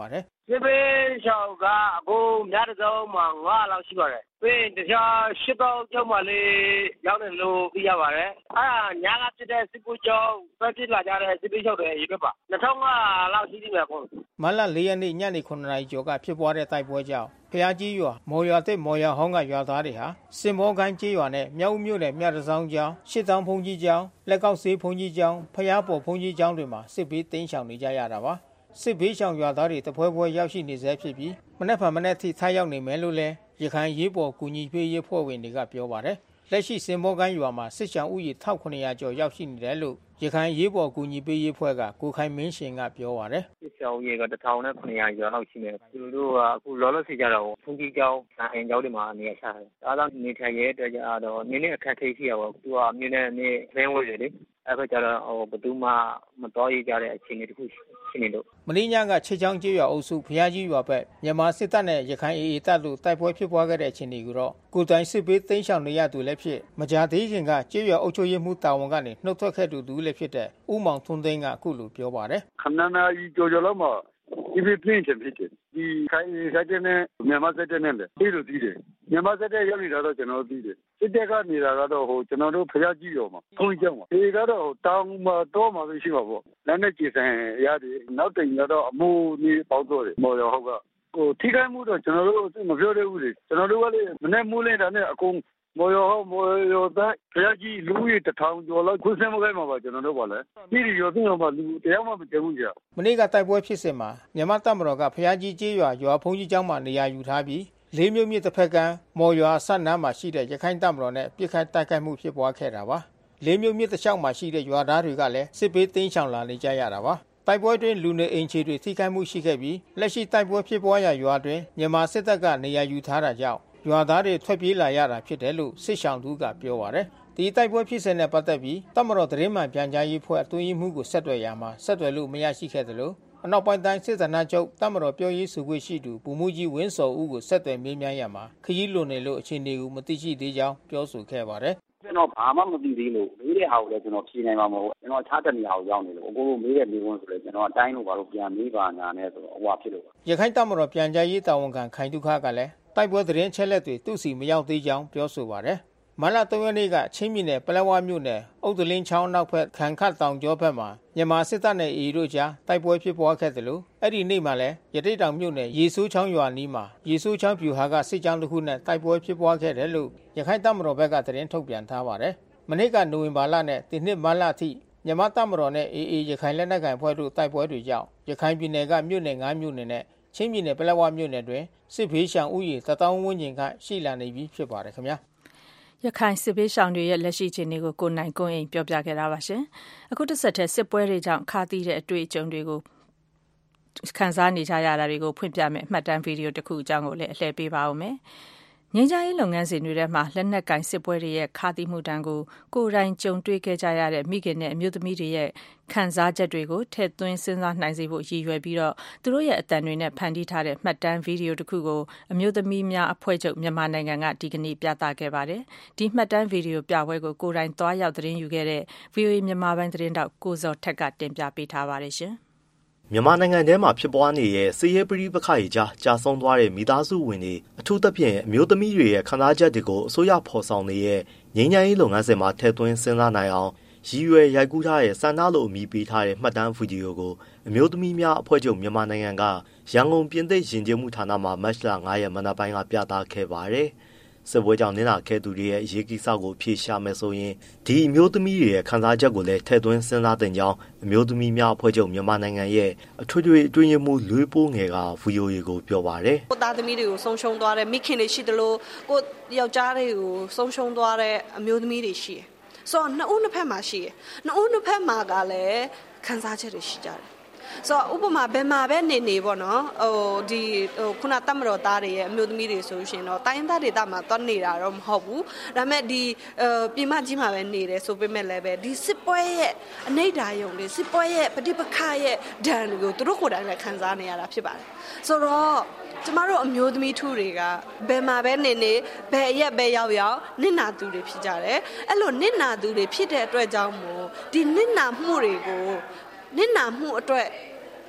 စစ်ဘေးရှောင်ကအခုများတဲ့ဆုံးမှာငါးလောက်ရှိပါတယ်ပြီးတခြားရှစ်တော့ကျောင်းမလေးရောက်တယ်လို့သိရပါတယ်အဲ့ဒါညာကဖြစ်တဲ့စစ်ကူကျောင်းပဲဖြစ်လာကြတဲ့စစ်ဘေးရှောင်တွေရေပဲပါနှစ်ထောင်လောက်ရှိပြီပေါ့မလလေးရက်နေ့ညနေခုနှစ်နာရီကျော်ကဖြစ်ပွားတဲ့တိုက်ပွဲကြောင့်ဖျားကြီးရွာမော်ရွာသစ်မော်ရွာဟောင်းကရွာသားတွေဟာစင်မောကိုင်းကြီးရွာနဲ့မြောက်ဦးမြို့နယ်မြတ်တစောင်းကျောင်းရှစ်တောင်းဖုန်ကြီးကျောင်းလက်ကောက်ဆေးဖုန်ကြီးကျောင်းဖျားပေါ်ဖုန်ကြီးကျောင်းတွေမှာစစ်ဘေးတိမ်းရှောင်နေကြရတာပါစစ်ဘေးရှောင်ရွာသားတွေတပွဲပွဲရောက်ရှိနေဆဲဖြစ်ပြီးမနေ့ကမနေ့ထိထားရောက်နေမယ်လို့လည်းရခိုင်ရေးပေါ်ကူညီပေးရေးဖွဲ့ဝင်တွေကပြောပါတယ်လက်ရှိစင်မောကိုင်းရွာမှာစစ်ရှောင်ဥယျာဉ်တစ်ထောင်ခုနှစ်ရာကျော်ရောက်ရှိနေတယ်လို့ရခိုင်ရေးပေါ်ကူညီပေးရေးဖွဲ့ကကိုခိုင်မင်းရှင်ကပြောပါတယ်စစ်ရှောင်ဥယျာဉ်ကတစ်ထောင်နဲ့ခုနှစ်ရာကျော်လောက်ရှိနေတယ်သူတို့ကအခုလောလောဆယ်ကြတော့ဖုန်ကြီးကျောင်းအင်ကျောင်းတွေမှာနေရချတယ်ဒါကြောင့်နေထိုင်ရဲအတွက်ကြတော့နည်းနည်းအခက်အခဲရှိရပါဘူးသူကအမြင်နဲ့နေလင်းဝဲတယ်လေအဲ့ဒါကြတော့ဟိုဘယ်သူမှမတော်ရကြတဲ့အခြေအနေတခုရှိနေလို့မင်းညာကချေချောင်းကျေးရွာအုပ်စုဖျားကြီးရွာဘက်မြန်မာစစ်တပ်နဲ့ရခိုင်အေအေတပ်တို့တိုက်ပွဲဖြစ်ပွားခဲ့တဲ့အခြေအနေကိုတော့ကိုတိုင်စစ်ဘေးသိမ်းရှောင်နေရသူလည်းဖြစ်မကြာသေးခင်ကကျေးရွာအုပ်ချုပ်ရေးမှူးတာဝန်ကနေနှုတ်ထွက်ခဲ့သူသူလည်းဖြစ်တဲ့ဦးမောင်ထွန်းသိန်းကအခုလိုပြောပါတယ်ခဏနာကြီးကြော်ကြော်လောက်မှာဒီပြင်းချင်ဖြစ်တယ်ဒီခိုင်စစ်တပ်နဲ့မြန်မာစစ်တပ်နဲ့လည်းပြီးလို့ပြီးတယ်မြန်မာစစ်တပ်ရောက်နေတာတော့ကျွန်တော်ပြီးတယ်စစ်တပ်ကနေတာကတော့ဟိုကျွန်တော်တို့ဖျားကြည့်ရောမှာဘုန်းကြီးကျောင်းမှာဒီကတော့တောင်မှာတော့မှာရှိပါပေါ့လက်နဲ့ကြည်စံရတယ်နောက်တင်တော့အမိုးနေပေါက်တော့တယ်မော်ရဟုတ်ကဟိုထိခိုက်မှုတော့ကျွန်တော်တို့မပြောသေးဘူးလေကျွန်တော်တို့ကလေမနေ့မိုးလင်းတာနဲ့အကုန်မော်ရဟောမော်ရတဲ့ဖျားကြီးလူကြီးတစ်ထောင်ကျော်လောက်ခွစင်းမခိုင်းမှာပါကျွန်တော်တို့ပါလေဒီရောသိအောင်ပါလူတရားမှမတည်ဘူးကြာမနေ့ကတိုက်ပွဲဖြစ်စဉ်မှာမြန်မာတပ်မတော်ကဖျားကြီးကျေးရွာရွာဖုန်ကြီးကျောင်းမှာနေရာယူထားပြီးလေးမျိုးမြစ်တစ်ဖက်ကမ်းမော်ရွာဆက်နားမှာရှိတဲ့ရခိုင်တပ်မတော်နဲ့ပြစ်ခတ်တိုက်ခိုက်မှုဖြစ်ပွားခဲ့တာပါလေးမျိုးမြစ်တစ်လျှောက်မှာရှိတဲ့ရွာသားတွေကလည်းစစ်ဘေးသိမ်းရှောင်လာနေကြရတာပါတိုက်ပွဲတွင်လူနေအိမ်ခြေတွေထိခိုက်မှုရှိခဲ့ပြီးလက်ရှိတိုက်ပွဲဖြစ်ပွားရာရွာတွင်မြန်မာစစ်တပ်ကနေရာယူထားတာကြောင့်ရွာသားတွေထွက်ပြေးလာရတာဖြစ်တယ်လို့စစ်ရှောင်သူကပြောပါတယ်ဒီတိုက်ပွဲဖြစ်စဉ်နဲ့ပတ်သက်ပြီးတပ်မတော်သတင်းမှန်ပြန်ကြားရေးဖွဲ့အတွင်းရေးမှူးကိုဆက်သွယ်ရမှာဆက်သွယ်လို့မရရှိခဲ့သလိုအနောက်ပိုင်းတိုင်းစစ်ဌာနချုပ်တပ်မတော်ပြောရေးဆိုခွင့်ရှိသူဗိုလ်မှူးကြီးဝင်းစောဦးကိုဆက်သွယ်မေးမြန်းရမှာခရီးလွန်နေလို့အခြေအနေကိုမသိရှိသေးကြောင်းပြောဆိုခဲ့ပါတယ်ကျွန်တော်ဘာမှမသိသေးလို့မေးတဲ့ဟာကိုလည်းကျွန်တော်ဖြေနိုင်မှာမဟုတ်ကျွန်တော်ခြားတဲ့နေရာကိုရောက်နေလို့အကိုတို့မေးတဲ့မေးခွန်းဆိုလည်းကျွန်တော်အတိုင်းလို့ဘာလို့ပြန်မေးပါညာနဲ့ဆိုတော့ဟိုဟာဖြစ်လို့ရခိုင်တပ်မတော်ပြန်ကြားရေးတာဝန်ခံခိုင်တုခကလည်းတိုက်ပွဲသတင်းချက်လက်တွေသူ့စီမရောက်သေးကြောင်းပြောဆိုပါတယ်မလသုံးရက်နေ့ကချင်းပြည်နယ်ပလက်ဝမြို့နယ်အုတ်တလင်းချောင်းနောက်ဘက်ခံခတ်တောင်ကျောဘက်မှာမြန်မာစစ်တပ်နဲ့အေအေတို့ကြားတိုက်ပွဲဖြစ်ပွားခဲ့တယ်လို့အဲ့ဒီနေ့မှာလည်းရတိတ်တောင်မြို့နယ်ရေစိုးချောင်းရွာနီးမှာရေစိုးချောင်းပြူဟာကစစ်ကြောင်းတစ်ခုနဲ့တိုက်ပွဲဖြစ်ပွားခဲ့တယ်လို့ရခိုင်တပ်မတော်ဘက်ကသတင်းထုတ်ပြန်ထားပါတယ်မနေ့ကနိုဝင်ဘာလနဲ့ဒီနှစ်မလအထိမြန်မာတပ်မတော်နဲ့အေအေရခိုင်လက်နက်ကိုင်ဖွဲ့တို့တိုက်ပွဲတွေကြောင့်ရခိုင်ပြည်နယ်ကမြို့နယ်ငါးမြို့နယ်နဲ့ချင်းပြည်နယ်ပလက်ဝမြို့နယ်တွင်စစ်ဘေးရှောင်ဥယျာဉ်တစ်သောင်းဝန်းကျင်ခန့်ရှိလာနေပြီဖြစ်ပါတယ်ခင်ဗျာရခိုင်စစ်ဘေးရှောင်တွေရဲ့လက်ရှိအခြေအနေကိုကိုနိုင်ကွန်းအိမ်ပြောပြခဲ့တာပါရှင်အခုတစ်ဆက်တည်းစစ်ပွဲတွေကြောင့်ခါသီးတဲ့အတွေ့အကြုံတွေကိုခံစားနေကြရတာတွေကိုဖွင့်ပြမယ်အမှတ်တမ်းဗီဒီယိုတစ်ခုအကြောင်းကိုလည်းအလှည့်ပေးပါဦးမယ်ငင်းကြရေးလုပ်ငန်းစဉ်တွေထဲမှာလက်နက်ကင်စစ်ပွဲတွေရဲ့ခါသီးမှုတန်းကိုကိုယ်တိုင်ကြုံတွေ့ခဲ့ကြရတဲ့မိခင်နဲ့အမျိုးသမီးတွေရဲ့ခံစားချက်တွေကိုထည့်သွင်းစဉ်းစားနိုင်စေဖို့ရည်ရွယ်ပြီးတော့သူတို့ရဲ့အတန်တွေနဲ့ဖန်တီးထားတဲ့မှတ်တမ်းဗီဒီယိုတစ်ခုကိုအမျိုးသမီးများအဖွဲ့ချုပ်မြန်မာနိုင်ငံကဒီကနေ့ပြသခဲ့ပါတယ်ဒီမှတ်တမ်းဗီဒီယိုပြပွဲကိုကိုယ်တိုင်သွားရောက်သတင်းယူခဲ့တဲ့ ဗွီအိုအေ မြန်မာပိုင်းသတင်းတောက်ကိုဇော်ထက်ကတင်ပြပေးထားပါတယ်ရှင်မြန်မာနိုင်ငံထဲမှာဖြစ်ပွားနေတဲ့စစ်ရေးပဋိပက္ခတွေကြားကြာဆုံးသွားတဲ့မိသားစုဝင်တွေအထူးသဖြင့်အမျိုးသမီးတွေရဲ့ခံစားချက်တွေကိုအစိုးရဖော်ဆောင်နေတဲ့ငြိမ်းချမ်းရေးလုပ်ငန်းစဉ်မှာထည့်သွင်းစဉ်းစားနိုင်အောင်ရည်ရွယ်ရိုက်ကူးထားတဲ့စန္ဒလို့အမည်ပေးထားတဲ့မှတ်တမ်းဗီဒီယိုကိုအမျိုးသမီးများအဖွဲ့ချုပ်မြန်မာနိုင်ငံကရန်ကုန်ပြင်သစ်ယဉ်ကျေးမှုဌာနမှမတ်လငါးရက်မနက်ပိုင်းကပြသခဲ့ပါတယ်စစ်ပွဲကြောင့်နစ်နာခဲ့သူတွေရဲ့ရေးကိစ္စကိုဖြေရှာမယ်ဆိုရင်ဒီအမျိုးသမီးတွေရဲ့ခံစားချက်ကိုလည်းထည့်သွင်းစဉ်းစားသင့်ကြောင်းအမျိုးသမီးများအဖွဲ့ချုပ်မြန်မာနိုင်ငံရဲ့အထွေထွေအတွင်းရေးမှူးလွေးပိုးငယ်က ဗွီအိုအေ ကိုပြောပါတယ်ကိုသားသမီးတွေကိုဆုံးရှုံးသွားတဲ့မိခင်တွေရှိတယ်လို့ကိုယောက်ျားတွေကိုဆုံးရှုံးသွားတဲ့အမျိုးသမီးတွေရှိတယ်ဆိုတော့နှစ်ဦးနှစ်ဖက်မှာရှိတယ်နှစ်ဦးနှစ်ဖက်မှာကလည်းခံစားချက်တွေရှိကြတယ်ဆိုတော့ဥပမာဘယ်မှာပဲနေနေပေါ့နော်ဟိုဒီဟိုခုနတမတော်သားတွေရဲ့အမျိုးသမီးတွေဆိုရှင်တော့တိုင်းသားဒေသမှာတွားနေတာတော့မဟုတ်ဘူးဒါပေမဲ့ဒီပြည်မကြီးမှာပဲနေတယ်ဆိုပေမဲ့လည်းပဲဒီစစ်ပွဲရဲ့အနိဋ္ဌာယုံတွေစစ်ပွဲရဲ့ပဋိပက္ခရဲ့ဒဏ်တွေကိုသူတို့ကိုယ်တိုင်လည်းခံစားနေရတာဖြစ်ပါတယ်ဆိုတော့ကျမတို့အမျိုးသမီးထုတွေကဘယ်မှာပဲနေနေဘယ်ရက်ပဲရောက်ရောက်နစ်နာသူတွေဖြစ်ကြတယ်အဲ့လိုနစ်နာသူတွေဖြစ်တဲ့အတွက်ကြောင့်မို့ဒီနစ်နာမှုတွေကိုနစ်နာမှုအတွက်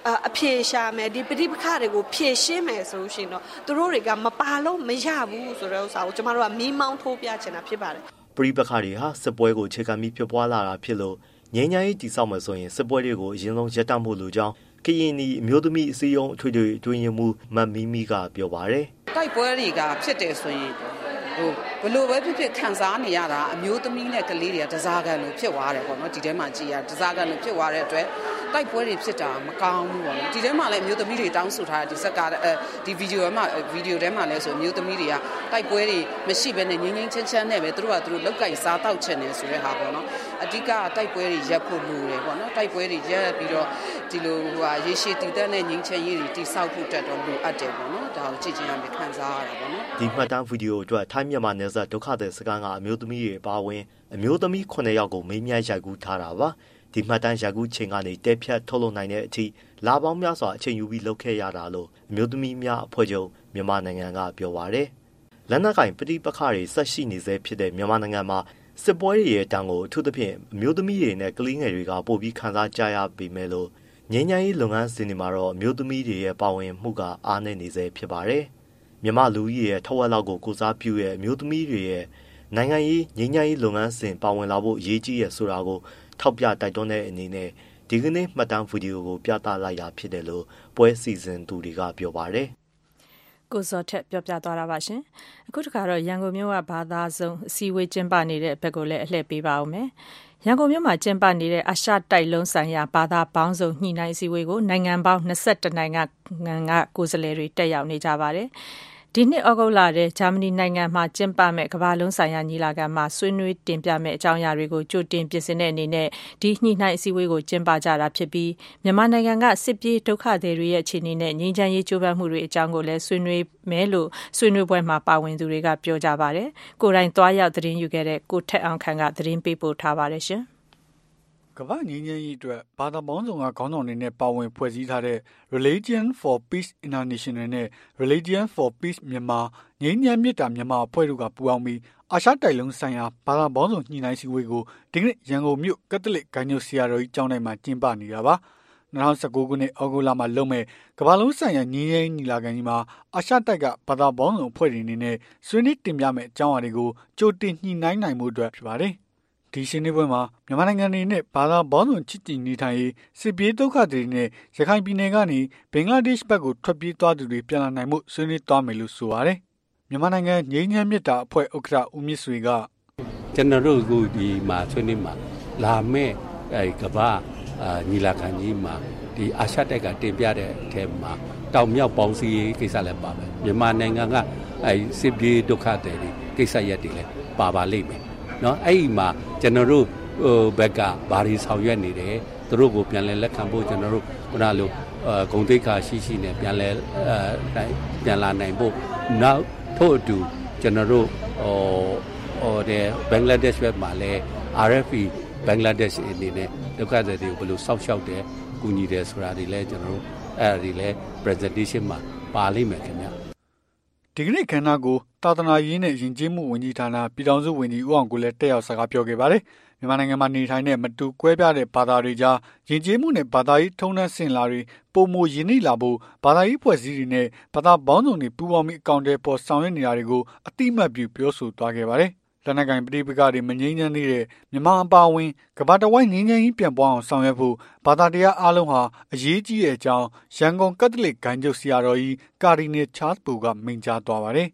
အဖြေရှာမယ်ဒီပဋိပက္ခတွေကိုဖြေရှင်းမယ်ဆိုရှင်တော့သူတို့တွေကမပါလို့မရဘူးဆိုတဲ့ဥစ္စာကိုကျမတို့ကမီးမောင်းထိုးပြချင်တာဖြစ်ပါတယ်ပဋိပက္ခတွေဟာစစ်ပွဲကိုခြေခံပြီးဖြစ်ပွားလာတာဖြစ်လို့ငြိမ်းချမ်းရေးတည်ဆောက်မယ်ဆိုရင်စစ်ပွဲတွေကိုအရင်ဆုံးရပ်တန့်ဖို့လိုကြောင်းကရင်နီအမျိုးသမီးအစည်းအရုံးအထွေထွေအတွင်းရေးမှူးမတ်မီမီကပြောပါတယ်တိုက်ပွဲတွေကဖြစ်တယ်ဆိုရင်ဟိုဘလို့ပဲဖြစ်ဖြစ်ခံစားနေရတာအမျိုးသမီးနဲ့ကလေးတွေကတစားကန်လို့ဖြစ်သွားတယ်ပေါ့နော်ဒီထဲမှာကြည်ရတစားကန်လို့ဖြစ်သွားတဲ့အတွက်တိုက်ပွဲတွေဖြစ်တာမကောင်းဘူးပေါ့နော်ဒီထဲမှာလည်းအမျိုးသမီးတွေတောင်းဆိုထားတဲ့ဒီစက်ကားဒီဗီဒီယိုမှာဗီဒီယိုထဲမှာလည်းဆိုအမျိုးသမီးတွေကတိုက်ပွဲတွေမရှိဘဲနဲ့ငြိမ်းငြိမ်းချမ်းချမ်းနဲ့ပဲသူတို့ကသူတို့လောက်ကင်စားတောက်ချင်တယ်ဆိုတဲ့ဟာပေါ့နော်အဓိကတိုက်ပွဲတွေရပ်ဖို့လိုတယ်ပေါ့နော်တိုက်ပွဲတွေရပ်ပြီးတော့ဒီလိုဟိုဟာရေရှည်တည်တဲ့နဲ့ငြိမ်းချမ်းရေးတွေတိဆောက်ဖို့တက်တော့လိုအပ်တယ်ပေါ့နော်ဒါကိုကြည့်ချင်ရမယ်ခံစားရတာပေါ့နော်ဒီမှတ်တမ်းဗီဒီယိုအတွက်ထိုင်းမြန်မာနယ်စပ်ဒုက္ခသည်စခန်းကအမျိုးသမီးတွေအပါအဝင်အမျိုးသမီးခုနှစ်ယောက်ကိုမေးမြန်းရိုက်ကူးထားတာပါဒီမှတ်တမ်းရိုက်ကူးချိန်ကနေတက်ဖြတ်ထုတ်လုပ်နိုင်တဲ့အထိလာပေါင်းများစွာအချိန်ယူပြီးလုပ်ခဲ့ရတာလို့အမျိုးသမီးများအဖွဲ့ချုပ်မြန်မာနိုင်ငံကပြောပါတယ်လက်နက်ကင်ပဋိပက္ခတွေဆက်ရှိနေစေဖြစ်တဲ့မြန်မာနိုင်ငံမှာစစ်ပွဲတွေရဲ့တန်ကိုအထူးသဖြင့်အမျိုးသမီးတွေနဲ့ကလေးငယ်တွေကပိုပြီးခံစားကြရပေမဲ့လို့ငြိမ်းချမ်းရေးလုပ်ငန်းစဉ်တွေမှာတော့အမျိုးသမီးတွေရဲ့ပါဝင်မှုကအားနည်းနေစေဖြစ်ပါတယ်မြန်မာလူကြီးရဲ့ထက်ဝက်လောက်ကိုကိုစားပြုရဲ့အမျိုးသမီးတွေရဲ့နိုင်ငံရေးငြိမ်းချမ်းရေးလုပ်ငန်းစဉ်ပါဝင်လာဖို့အရေးကြီးရဆိုတာကိုထောက်ပြတိုက်တွန်းတဲ့အနေနဲ့ဒီကနေ့မှတ်တမ်းဗီဒီယိုကိုပြသလိုက်တာဖြစ်တယ်လို့ပွဲစီစဉ်သူတွေကပြောပါတယ်ကိုစောထက်ပြောပြသွားတာပါရှင်အခုတခါတော့ရန်ကုန်မြို့ကဘာသာဆုံးအစည်းအဝေးကျင်းပနေတဲ့ဘက်ကိုလည်းအလှည့်ပေးပါဦးမယ်ရန်ကုန်မြို့မှာကျင်းပနေတဲ့အာရှတိုက်လုံးဆိုင်ရာဘာသာပေါင်းစုံညှိနှိုင်းအစည်းအဝေးကိုနိုင်ငံပေါင်း၂၁နိုင်ငံကကိုယ်စားလှယ်တွေတက်ရောက်နေကြပါတယ်ဒီနှစ်ဩဂုတ်လထဲဂျာမနီနိုင်ငံမှာကျင်းပမဲ့ကမ္ဘာလုံးဆိုင်ရာညီလာခံမှာဆွေးနွေးတင်ပြမဲ့အကြောင်းအရာတွေကိုကြိုတင်ပြင်ဆင်တဲ့အနေနဲ့ဒီညှိနှိုင်းအစည်းအဝေးကိုကျင်းပကြတာဖြစ်ပြီးမြန်မာနိုင်ငံကစစ်ပြေးဒုက္ခသည်တွေရဲ့အခြေအနေနဲ့ငြိမ်းချမ်းရေးကြိုးပမ်းမှုတွေအကြောင်းကိုလည်းဆွေးနွေးမယ်လို့ဆွေးနွေးပွဲမှာပါဝင်သူတွေကပြောကြပါတယ်ကိုယ်တိုင်သွားရောက်သတင်းယူခဲ့တဲ့ကိုထက်အောင်ခန့်ကသတင်းပေးပို့ထားပါတယ်ရှင်ကမ္ဘာငြိမ်းချမ်းရေးအတွက်ဘာသာပေါင်းစုံကခေါင်းဆောင်တွေနဲ့ပါဝင်ဖွဲ့စည်းထားတဲ့ Religion for Peace International နဲ့ Religion for Peace မြန်မာငြိမ်းချမ်းမေတ္တာမြန်မာအဖွဲ့တို့ကပူးပေါင်းပြီးအာရှတိုက်လုံးဆိုင်ရာဘာသာပေါင်းစုံညှိနှိုင်းစည်းဝေးကိုဒီကနေ့ရန်ကုန်မြို့ကက်သလစ်ဂိုဏ်းချုပ်ဆရာတော်ကြီးကျောင်းတိုင်းမှာကျင်းပနေတာပါ၂၀၁၉ခုနှစ်ဩဂုတ်လမှာလုပ်မဲ့ကမ္ဘာလုံးဆိုင်ရာငြိမ်းချမ်းရေးညီလာခံကြီးမှာအာရှတိုက်ကဘာသာပေါင်းစုံအဖွဲ့တွေအနေနဲ့ဆွေးနွေးတင်ပြမဲ့အကြောင်းအရာတွေကိုကြိုတင်ညှိနှိုင်းနိုင်မှုအတွက်ဖြစ်ပါတယ်ဒီရှင်းလင်းပွဲမှာမြန်မာနိုင်ငံနေနဲ့ဘာသာပေါင်းစုံချစ်ကြည်နေထိုင်ရေးစစ်ပြေးဒုက္ခတွေနဲ့ရခိုင်ပြည်နယ်ကနေဘင်္ဂလားဒေ့ရှ်ဘက်ကိုထွက်ပြေးသွားသူတွေပြန်လာနိုင်မှုဆွေးနွေးသွားမယ်လို့ဆိုပါတယ်မြန်မာနိုင်ငံငြိမ်းချမ်းမြတ်တာအဖွဲ့ဥက္ကဋ္ဌဦးမြင့်ဆွေကကျွန်တော်တို့ကဒီမှာဆွေးနွေးမှာလာမဲ့အဲကဘာညီလာခံကြီးမှာဒီအာရှတိုက်ကတင်ပြတဲ့အထက်မှာတောင်မြောက်ပေါင်းစည်းရေးကိစ္စလည်းပါပဲမြန်မာနိုင်ငံကအဲစစ်ပြေးဒုက္ခတွေကိစ္စရက်တွေလည်းပါပါလိမ့်မယ်နော်အဲ့ဒီမှာကျွန်တော်တို့ဟိုဘက်ကဘာတွေဆောင်ရွက်နေတယ်သူတို့ကိုပြန်လဲလက်ခံဖို့ကျွန်တော်တို့ခုနလိုဂုံတိတ်ခါရှိရှိနဲ့ပြန်လဲအဲပြန်လာနိုင်ဖို့နောက်ထို့အတူကျွန်တော်တို့ဟိုဟိုတဲ့ဘင်္ဂလားဒေ့ရှ်ဘက်မှာလဲ အာရ် အက်ဖ် အီ ဘင်္ဂလားဒေ့ရှ်အနေနဲ့ဒုက္ခသည်တွေကိုဘယ်လိုစောင့်ရှောက်တယ်ကူညီတယ်ဆိုတာတွေလဲကျွန်တော်တို့အဲ့ဒါတွေလဲ presentation မှာပါလိမ့်မယ်ခင်ဗျဒီကနေ့ခန္ဓာကိုသာသနာရေးနဲ့ယဉ်ကျေးမှုဝန်ကြီးဌာနပြည်ထောင်စုဝန်ကြီးဦးအောင်ကိုလည်းတက်ရောက်စကားပြောခဲ့ပါတယ်မြန်မာနိုင်ငံမှာနေထိုင်တဲ့မတူကွဲပြားတဲ့ဘာသာတွေကြားယဉ်ကျေးမှုနဲ့ဘာသာရေးထုံးတမ်းစင်လာတွေပုံမရင်းနှီးလာဖို့ဘာသာရေးဖွဲ့စည်းတွေနဲ့ဘာသာပေါင်းစုံတွေပူးပေါင်းပြီးအကောင့်တွေပေါ်ဆောင်ရွက်နေတာတွေကိုအတိအမှတ်ပြုပြောဆိုသွားခဲ့ပါတယ်လက်နက်ကင်ပဋိပက္ခတွေမငြိမ်းချမ်းသေးတဲ့မြန်မာအပါအဝင်ကမ္ဘာတစ်ဝိုင်းငြိမ်းချမ်းရေးပြန်ပွားအောင်ဆောင်ရွက်ဖို့ဘာသာတရားအားလုံးဟာအရေးကြီးတဲ့အကြောင်းရန်ကုန်ကက်သလစ်ဂိုဏ်းချုပ်ဆရာတော်ကြီးကာဒီနယ်ချားစ်ပူကမိန့်ကြားသွားပါတယ်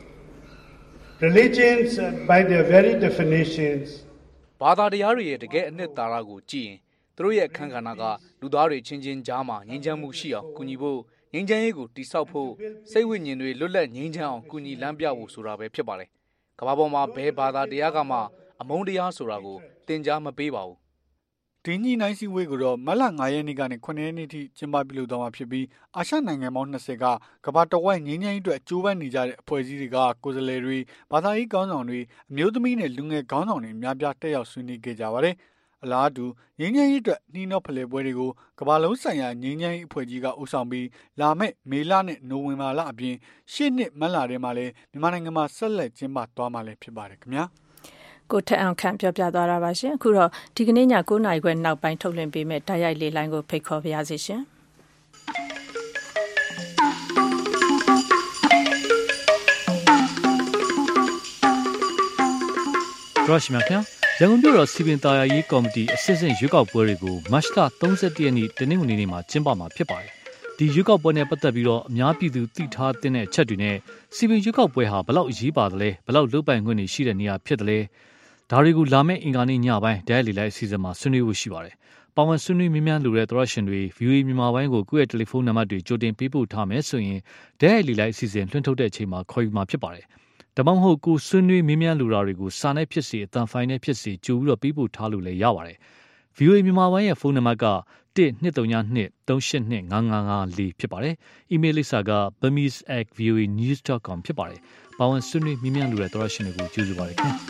Religions by their very definitions ဘာသာတရားတွေရဲ့တကယ်အနှစ်သာရကိုကြည့်ရင်သူတို့ရဲ့အခန်းကဏ္ဍကလူသားတွေချင်းချင်းကြားမှာငြိမ်းချမ်းမှုရှိအောင်ကူညီဖို့ငြိမ်းချမ်းရေးကိုတိဆောက်ဖို့စိတ်ဝိညာဉ်တွေလွတ်လပ်ငြိမ်းချမ်းအောင်ကူညီလမ်းပြဖို့ဆိုတာပဲဖြစ်ပါတယ်ကမ္ဘာပေါ်မှာဘယ်ဘာသာတရားကမှအမုန်းတရားဆိုတာကိုသင်ကြားမပေးပါဘူးဒီညှိနှိုင်းစည်းဝေးကိုတော့မတ်လ၅ရက်နေ့ကနေခုနှစ်ရက်နေ့ထိကျင်းပပြုလုပ်သွားမှာဖြစ်ပြီးအာရှနိုင်ငံပေါင်း၂၀ကကမ္ဘာတစ်ဝိုင်းငြိမ်းချမ်းရေးအတွက်ကြိုးပမ်းနေကြတဲ့အဖွဲ့အစည်းတွေကကိုယ်စားလှယ်တွေဘာသာရေးခေါင်းဆောင်တွေအမျိုးသမီးနဲ့လူငယ်ခေါင်းဆောင်တွေအများပြားတက်ရောက်ဆွေးနွေးခဲ့ကြပါတယ်အလားတူငြိမ်းချမ်းရေးအတွက်နှီးနှောဖလှယ်ပွဲတွေကိုကမ္ဘာလုံးဆိုင်ရာငြိမ်းချမ်းရေးအဖွဲ့ကြီးကဦးဆောင်ပြီးလာမယ့်မေလနဲ့နိုဝင်ဘာလအပြင်ရှေ့နှစ်မတ်လထဲမှာလည်းမြန်မာနိုင်ငံမှာဆက်လက်ကျင်းပသွားမှာလည်းဖြစ်ပါတယ်ခင်ဗျာကိုထက်အောင်ခန့်ပြောပြသွားတာပါရှင်အခုတော့ဒီကနေ့ည၉နာရီခွဲနောက်ပိုင်းထုတ်လွှင့်ပေးမယ့်ဓာတ်ရိုက်လေးလိုင်းကိုဖိတ်ခေါ်ပါရစေရှင်တော်ရှိမြခင်ရန်ကုန်မြို့တော်စီပင်တာယာရေးကော်မတီအစစ်အစစ်ရွေးကောက်ပွဲတွေကိုမတ်လ၃၁ရက်နေ့တနင်္ဂနွေနေ့မှာကျင်းပမှာဖြစ်ပါတယ်ဒီရွေးကောက်ပွဲနဲ့ပတ်သက်ပြီးတော့အများပြည်သူသိထားတဲ့အချက်တွေနဲ့စီပင်ရွေးကောက်ပွဲဟာဘလောက်အရေးပါတယ်ဘလောက်လုပိုင်ခွင့်တွေရှိတဲ့နေရာဖြစ်တယ်လဲဒါတွေကိုလာမယ့်အင်္ဂါနေ့ညပိုင်းဒဲလီလိုက်အစီအစဉ်မှာဆွေးနွေးဖို့ရှိပါတယ်ပါဝင်ဆွေးနွေးမြများလိုတဲ့သောရရှင်တွေ ဗီအိုအေ မြန်မာပိုင်းကိုကိုယ့်ရဲ့တယ်လီဖုန်းနံပါတ်တွေကြိုတင်ပေးပို့ထားမယ်ဆိုရင်ဒဲလီလိုက်အစီအစဉ်လွှင့်ထုတ်တဲ့အချိန်မှာခေါ်ယူမှာဖြစ်ပါတယ်ဒါမှမဟုတ်ကိုဆွေးနွေးမြများလိုတာတွေကိုစာနဲ့ဖြစ်စေအတန်ဖိုင်နဲ့ဖြစ်စေကြိုပြီးတော့ပေးပို့ထားလို့လည်းရပါတယ် ဗီအိုအေ မြန်မာပိုင်းရဲ့ဖုန်းနံပါတ်ကတစ်နှစ်သုံးညနှစ်သုံးရှစ်နှစ်ငါးငါးငါးလေးဖြစ်ပါတယ်အီးမေးလ်လိပ်စာက burmese at v o a news dot com ဖြစ်ပါတယ်ပါဝင်ဆွေးနွေးမြများလိုတဲ့သောရရှင်တွေကိုကျေးဇူးပါတယ်ခင်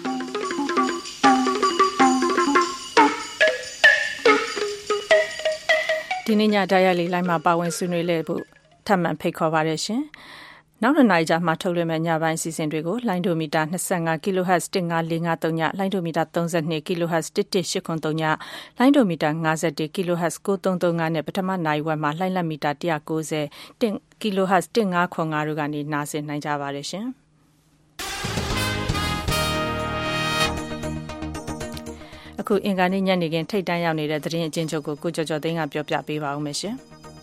ဒီနေ့ညဒါရလီလိုင်းမှာပါဝင်ဆွေးနွေးလဲဖို့ထပ်မံဖိတ်ခေါ်ပါရရှင်နောက်နှစ်နာရီကြာမှထုတ်လွှင့်မယ့်ညပိုင်းစီစဉ်တွေကိုလိုင်းဒိုမီတာ25 kHz တစ်ငါးလေးငါးသုံးညလိုင်းဒိုမီတာ32 kHz တစ်တစ်ရှစ်ခွန်သုံးညလိုင်းဒိုမီတာ51 kHz ကိုသုံးသုံးငါးနဲ့ပထမနိုင်ဝက်မှာလိုင်းလက်မီတာone ninety တစ် kHz တစ်ငါးခွန်ငါးတို့ကနေနားဆင်နိုင်ကြပါရရှင်အခုအင်္ဂါနေ့ညနေခင်းထိတ်တန့်ရောက်နေတဲ့သတင်းအကျဉ်းချုပ်ကိုကိုကျော်ကျော်သိန်းကပြောပြပေးပါဦးမယ်ရှင်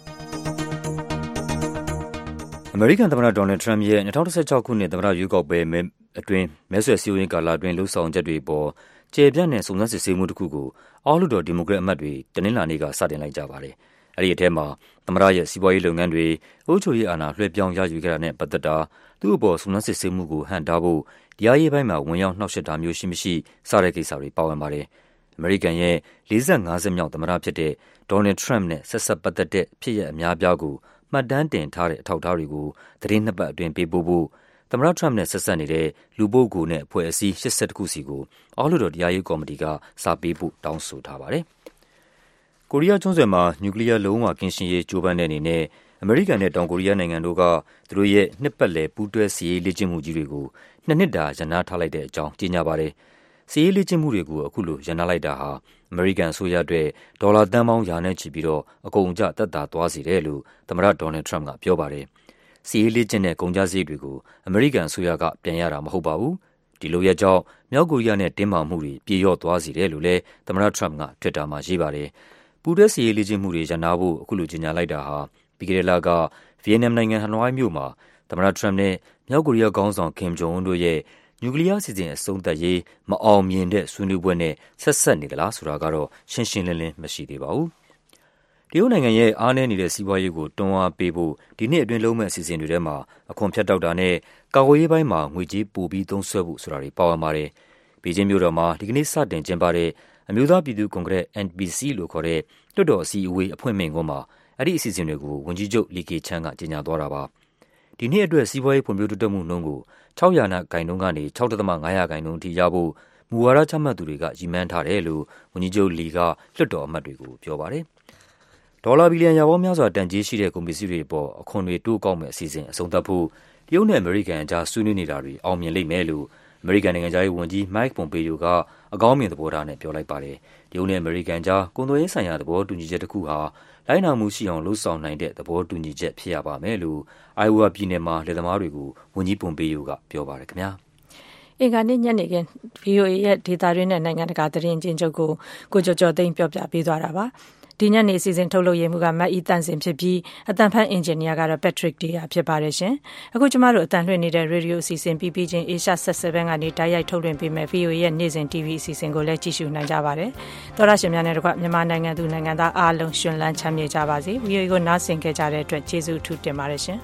အမေရိကန်သမ္မတဒေါ်နယ်ထရမ့်ရဲ့၂၀၁၆ခုနှစ်သမ္မတရွေးကောက်ပွဲအတွင်းမဲဆွယ်စည်းရုံးရေးကာလအတွင်းလှုပ်ဆောင်ချက်တွေပေါ်ကျေပြန့်တဲ့စုံစမ်းစစ်ဆေးမှုတစ်ခုကိုအောက်လွှတ်တော်ဒီမိုကရက်အမတ်တွေတနင်္လာနေ့ကစတင်လိုက်ကြပါတယ်။အဲဒီအထက်မှာသမ္မတရဲ့စီးပွားရေးလုပ်ငန်းတွေအုပ်ချုပ်ရေးအာဏာလွှဲပြောင်းရယူခဲ့တာနဲ့ပတ်သက်တာသူ့အပေါ်စုံစမ်းစစ်ဆေးမှုကိုဟန့်တားဖို့တရားရေးပိုင်းမှာဝင်ရောက်နှောက်ယှက်တာမျိုးရှိမရှိစတဲ့ကိစ္စတွေပါဝင်ပါတယ်။အမေရိကန်ရဲ့လေးဆယ့်ငါးဆက်မြောက်သမ္မတဖြစ်တဲ့ဒေါ်နယ်ထရမ့်နဲ့ဆက်ဆက်ပတ်သက်တဲ့ဖြစ်ရပ်အများပြားကိုမှတ်တမ်းတင်ထားတဲ့အထောက်အထားတွေကိုသတင်းနှစ်ပတ်အတွင်းပေးပို့ဖို့သမ္မတထရမ့်နဲ့ဆက်ဆက်နေတဲ့လူပုဂ္ဂိုလ်နဲ့အဖွဲ့အစည်း၈၁ခုစီကိုအောက်လွှတ်တော်တရားရေးကော်မတီကစာပေးပို့တောင်းဆိုထားပါတယ်။ကိုရီးယားကျွန်းဆွယ်မှာနျူကလ িয়ার လုံးဝကင်းရှင်းရေးကြိုးပမ်းတဲ့အနေနဲ့အမေရိကန်နဲ့တောင်ကိုရီးယားနိုင်ငံတို့ကသူတို့ရဲ့နှစ်ပတ်လည်ပူးတွဲစစ်ရေးလေ့ကျင့်မှုကြီးတွေကိုနှစ်နှစ်တာရပ်နားထားလိုက်တဲ့အကြောင်းကြေညာပါတယ်။စစ်ရေးလေ့ကျင့်မှုတွေကိုအခုလိုရပ်နားလိုက်တာဟာအမေရိကန်အစိုးရအတွက်ဒေါ်လာသန်းပေါင်းရာနဲ့ချီပြီးတော့အကုန်အကျသက်သာသွားစေတယ်လို့သမ္မတဒေါ်နယ်ထရမ့်ကပြောပါတယ်။စီးရေးလေ့ကျင့်တဲ့ကုန်ကျစရိတ်တွေကိုအမေရိကန်အစိုးရကပြန်ရတာမဟုတ်ပါဘူး။ဒီလိုရဲ့ကြောင့်မြောက်ကိုရီးယားနဲ့တင်းမာမှုတွေပြေလျော့သွားစေတယ်လို့လည်းသမ္မတထရမ့်က Twitter မှာရေးပါတယ်။ပူးတွဲစီးရေးလေ့ကျင့်မှုတွေရပ်နားဖို့အခုလိုကြေညာလိုက်တာဟာပြီးခဲ့တဲ့လကဗီယက်နမ်နိုင်ငံဟနွိုင်းမြို့မှာသမ္မတထရမ့်နဲ့မြောက်ကိုရီးယားခေါင်းဆောင်ကင်ဂျုံအွန်းတို့ရဲ့နျူကလ িয়ার စီစဉ်အဆုံးသတ်ရေးမအောင်မြင်တဲ့ဆွေးနွေးပွဲနဲ့ဆက်ဆက်နေသလားဆိုတာကတော့ရှင်းရှင်းလင်းလင်းမရှိသေးပါဘူး။တရုတ်နိုင်ငံရဲ့အားနည်းနေတဲ့စီးပွားရေးကိုတွန်းအားပေးဖို့ဒီနှစ်အတွင်းလုံးမဲ့အစီအစဉ်တွေထဲမှာအခွန်ဖြတ်တောက်တာနဲ့ကာကွယ်ရေးပိုင်းမှာငွေကြေးပိုပြီးသုံးစွဲဖို့ဆိုတာတွေပါဝင်ပါတယ်။ဘေကျင်းမြို့တော်မှာဒီကနေ့စတင်ကျင်းပတဲ့အမျိုးသားပြည်သူ့ကွန်ဂရက် N P C လို့ခေါ်တဲ့လွှတ်တော်အစည်းအဝေးအဖွင့်မိန့်ခွန်းမှာအဲ့ဒီအစီအစဉ်တွေကိုဝန်ကြီးချုပ်လီကေချန်းကကြေညာသွားတာပါ။ဒီနှစ်အတွက်စီးပွားရေးဖွံ့ဖြိုးတိုးတက်မှုနှုန်းကို၆ရာခိုင်နှုန်းကနေ၆.၅ရာခိုင်နှုန်းအထိရဖို့မူဝါဒချမှတ်သူတွေကရည်မှန်းထားတယ်လို့ဝန်ကြီးချုပ်လီကလွှတ်တော်အမတ်တွေကိုပြောပါတယ်။ဒေါ်လာဘီလီယံရာပေါင်းများစွာတန်ကြေးရှိတဲ့ကုန်ပစ္စည်းတွေအပေါ်အခွန်တွေတိုးကောက်မဲ့အစီအစဉ်အဆုံးသတ်ဖို့တရုတ်နဲ့အမေရိကန်အကြားဆွေးနွေးနေတာတွေအောင်မြင်လိမ့်မယ်လို့အမေရိကန်နိုင်ငံခြားရေးဝန်ကြီး Mike Pompeo ကအကောင်းမြင်သဘောထားနဲ့ပြောလိုက်ပါတယ်။တရုတ်နဲ့အမေရိကန်ကြားကုန်သွယ်ရေးဆိုင်ရာသဘောတူညီချက်တစ်ခုဟာလိုက်နာမှုရှိအောင်လှုံ့ဆော်နိုင်တဲ့သဘောတူညီချက်ဖြစ်ရပါမယ်လို့အိုင်အိုဝါပြည်နယ်မှာလယ်သမားတွေကိုဝန်ကြီးပွန်ပေယိုကပြောပါတယ်ခင်ဗျာအင်္ဂါနေ့ညနေခင်း ဗီအိုအေ ရဲ့ဒေတာရင်းနဲ့နိုင်ငံတကာသတင်းချင်းချုပ်ကိုကိုကျော်ကျော်သိန်းပြောပြပေးသွားတာပါဒီညနေအစီအစဉ်ထုတ်လုပ်ရမှုကမတ်အီတန်စင်ဖြစ်ပြီးအတန်ဖန်အင်ဂျင်နီယာကတော့ Patrick Deya ဖြစ်ပါတယ်ရှင်အခုကျမတို့အတန်လွှင့်နေတဲ့ Radio အစီအစဉ်ပြီးပြီးချင်း Asia ဆက်ဆယ်ကနေတိုက်ရိုက်ထုတ်လွှင့်ပေးမယ် ဗီအိုအေ ရဲ့နေ့စဉ် တီဗီ အစီအစဉ်ကိုလည်းကြည့်ရှုနိုင်ကြပါတယ်သောရရှင်များနဲ့တကွမြန်မာနိုင်ငံသူနိုင်ငံသားအားလုံးရှင်လန်းချမ်းမြေ့ကြပါစေ ဗီအိုအေ ကိုနားဆင်ခဲ့ကြတဲ့အတွက်ကျေးဇူးအထူးတင်ပါတယ်ရှင်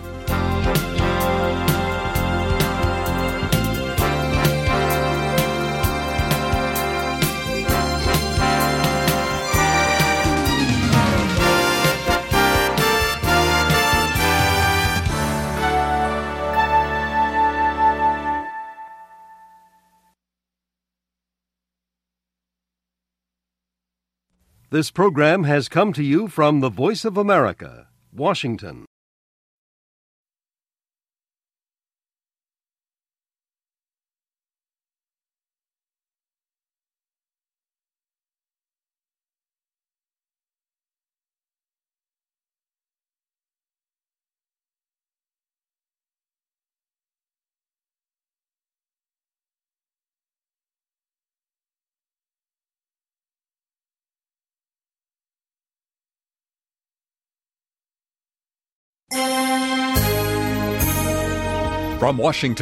This program has come to you from the Voice of America, Washington. From Washington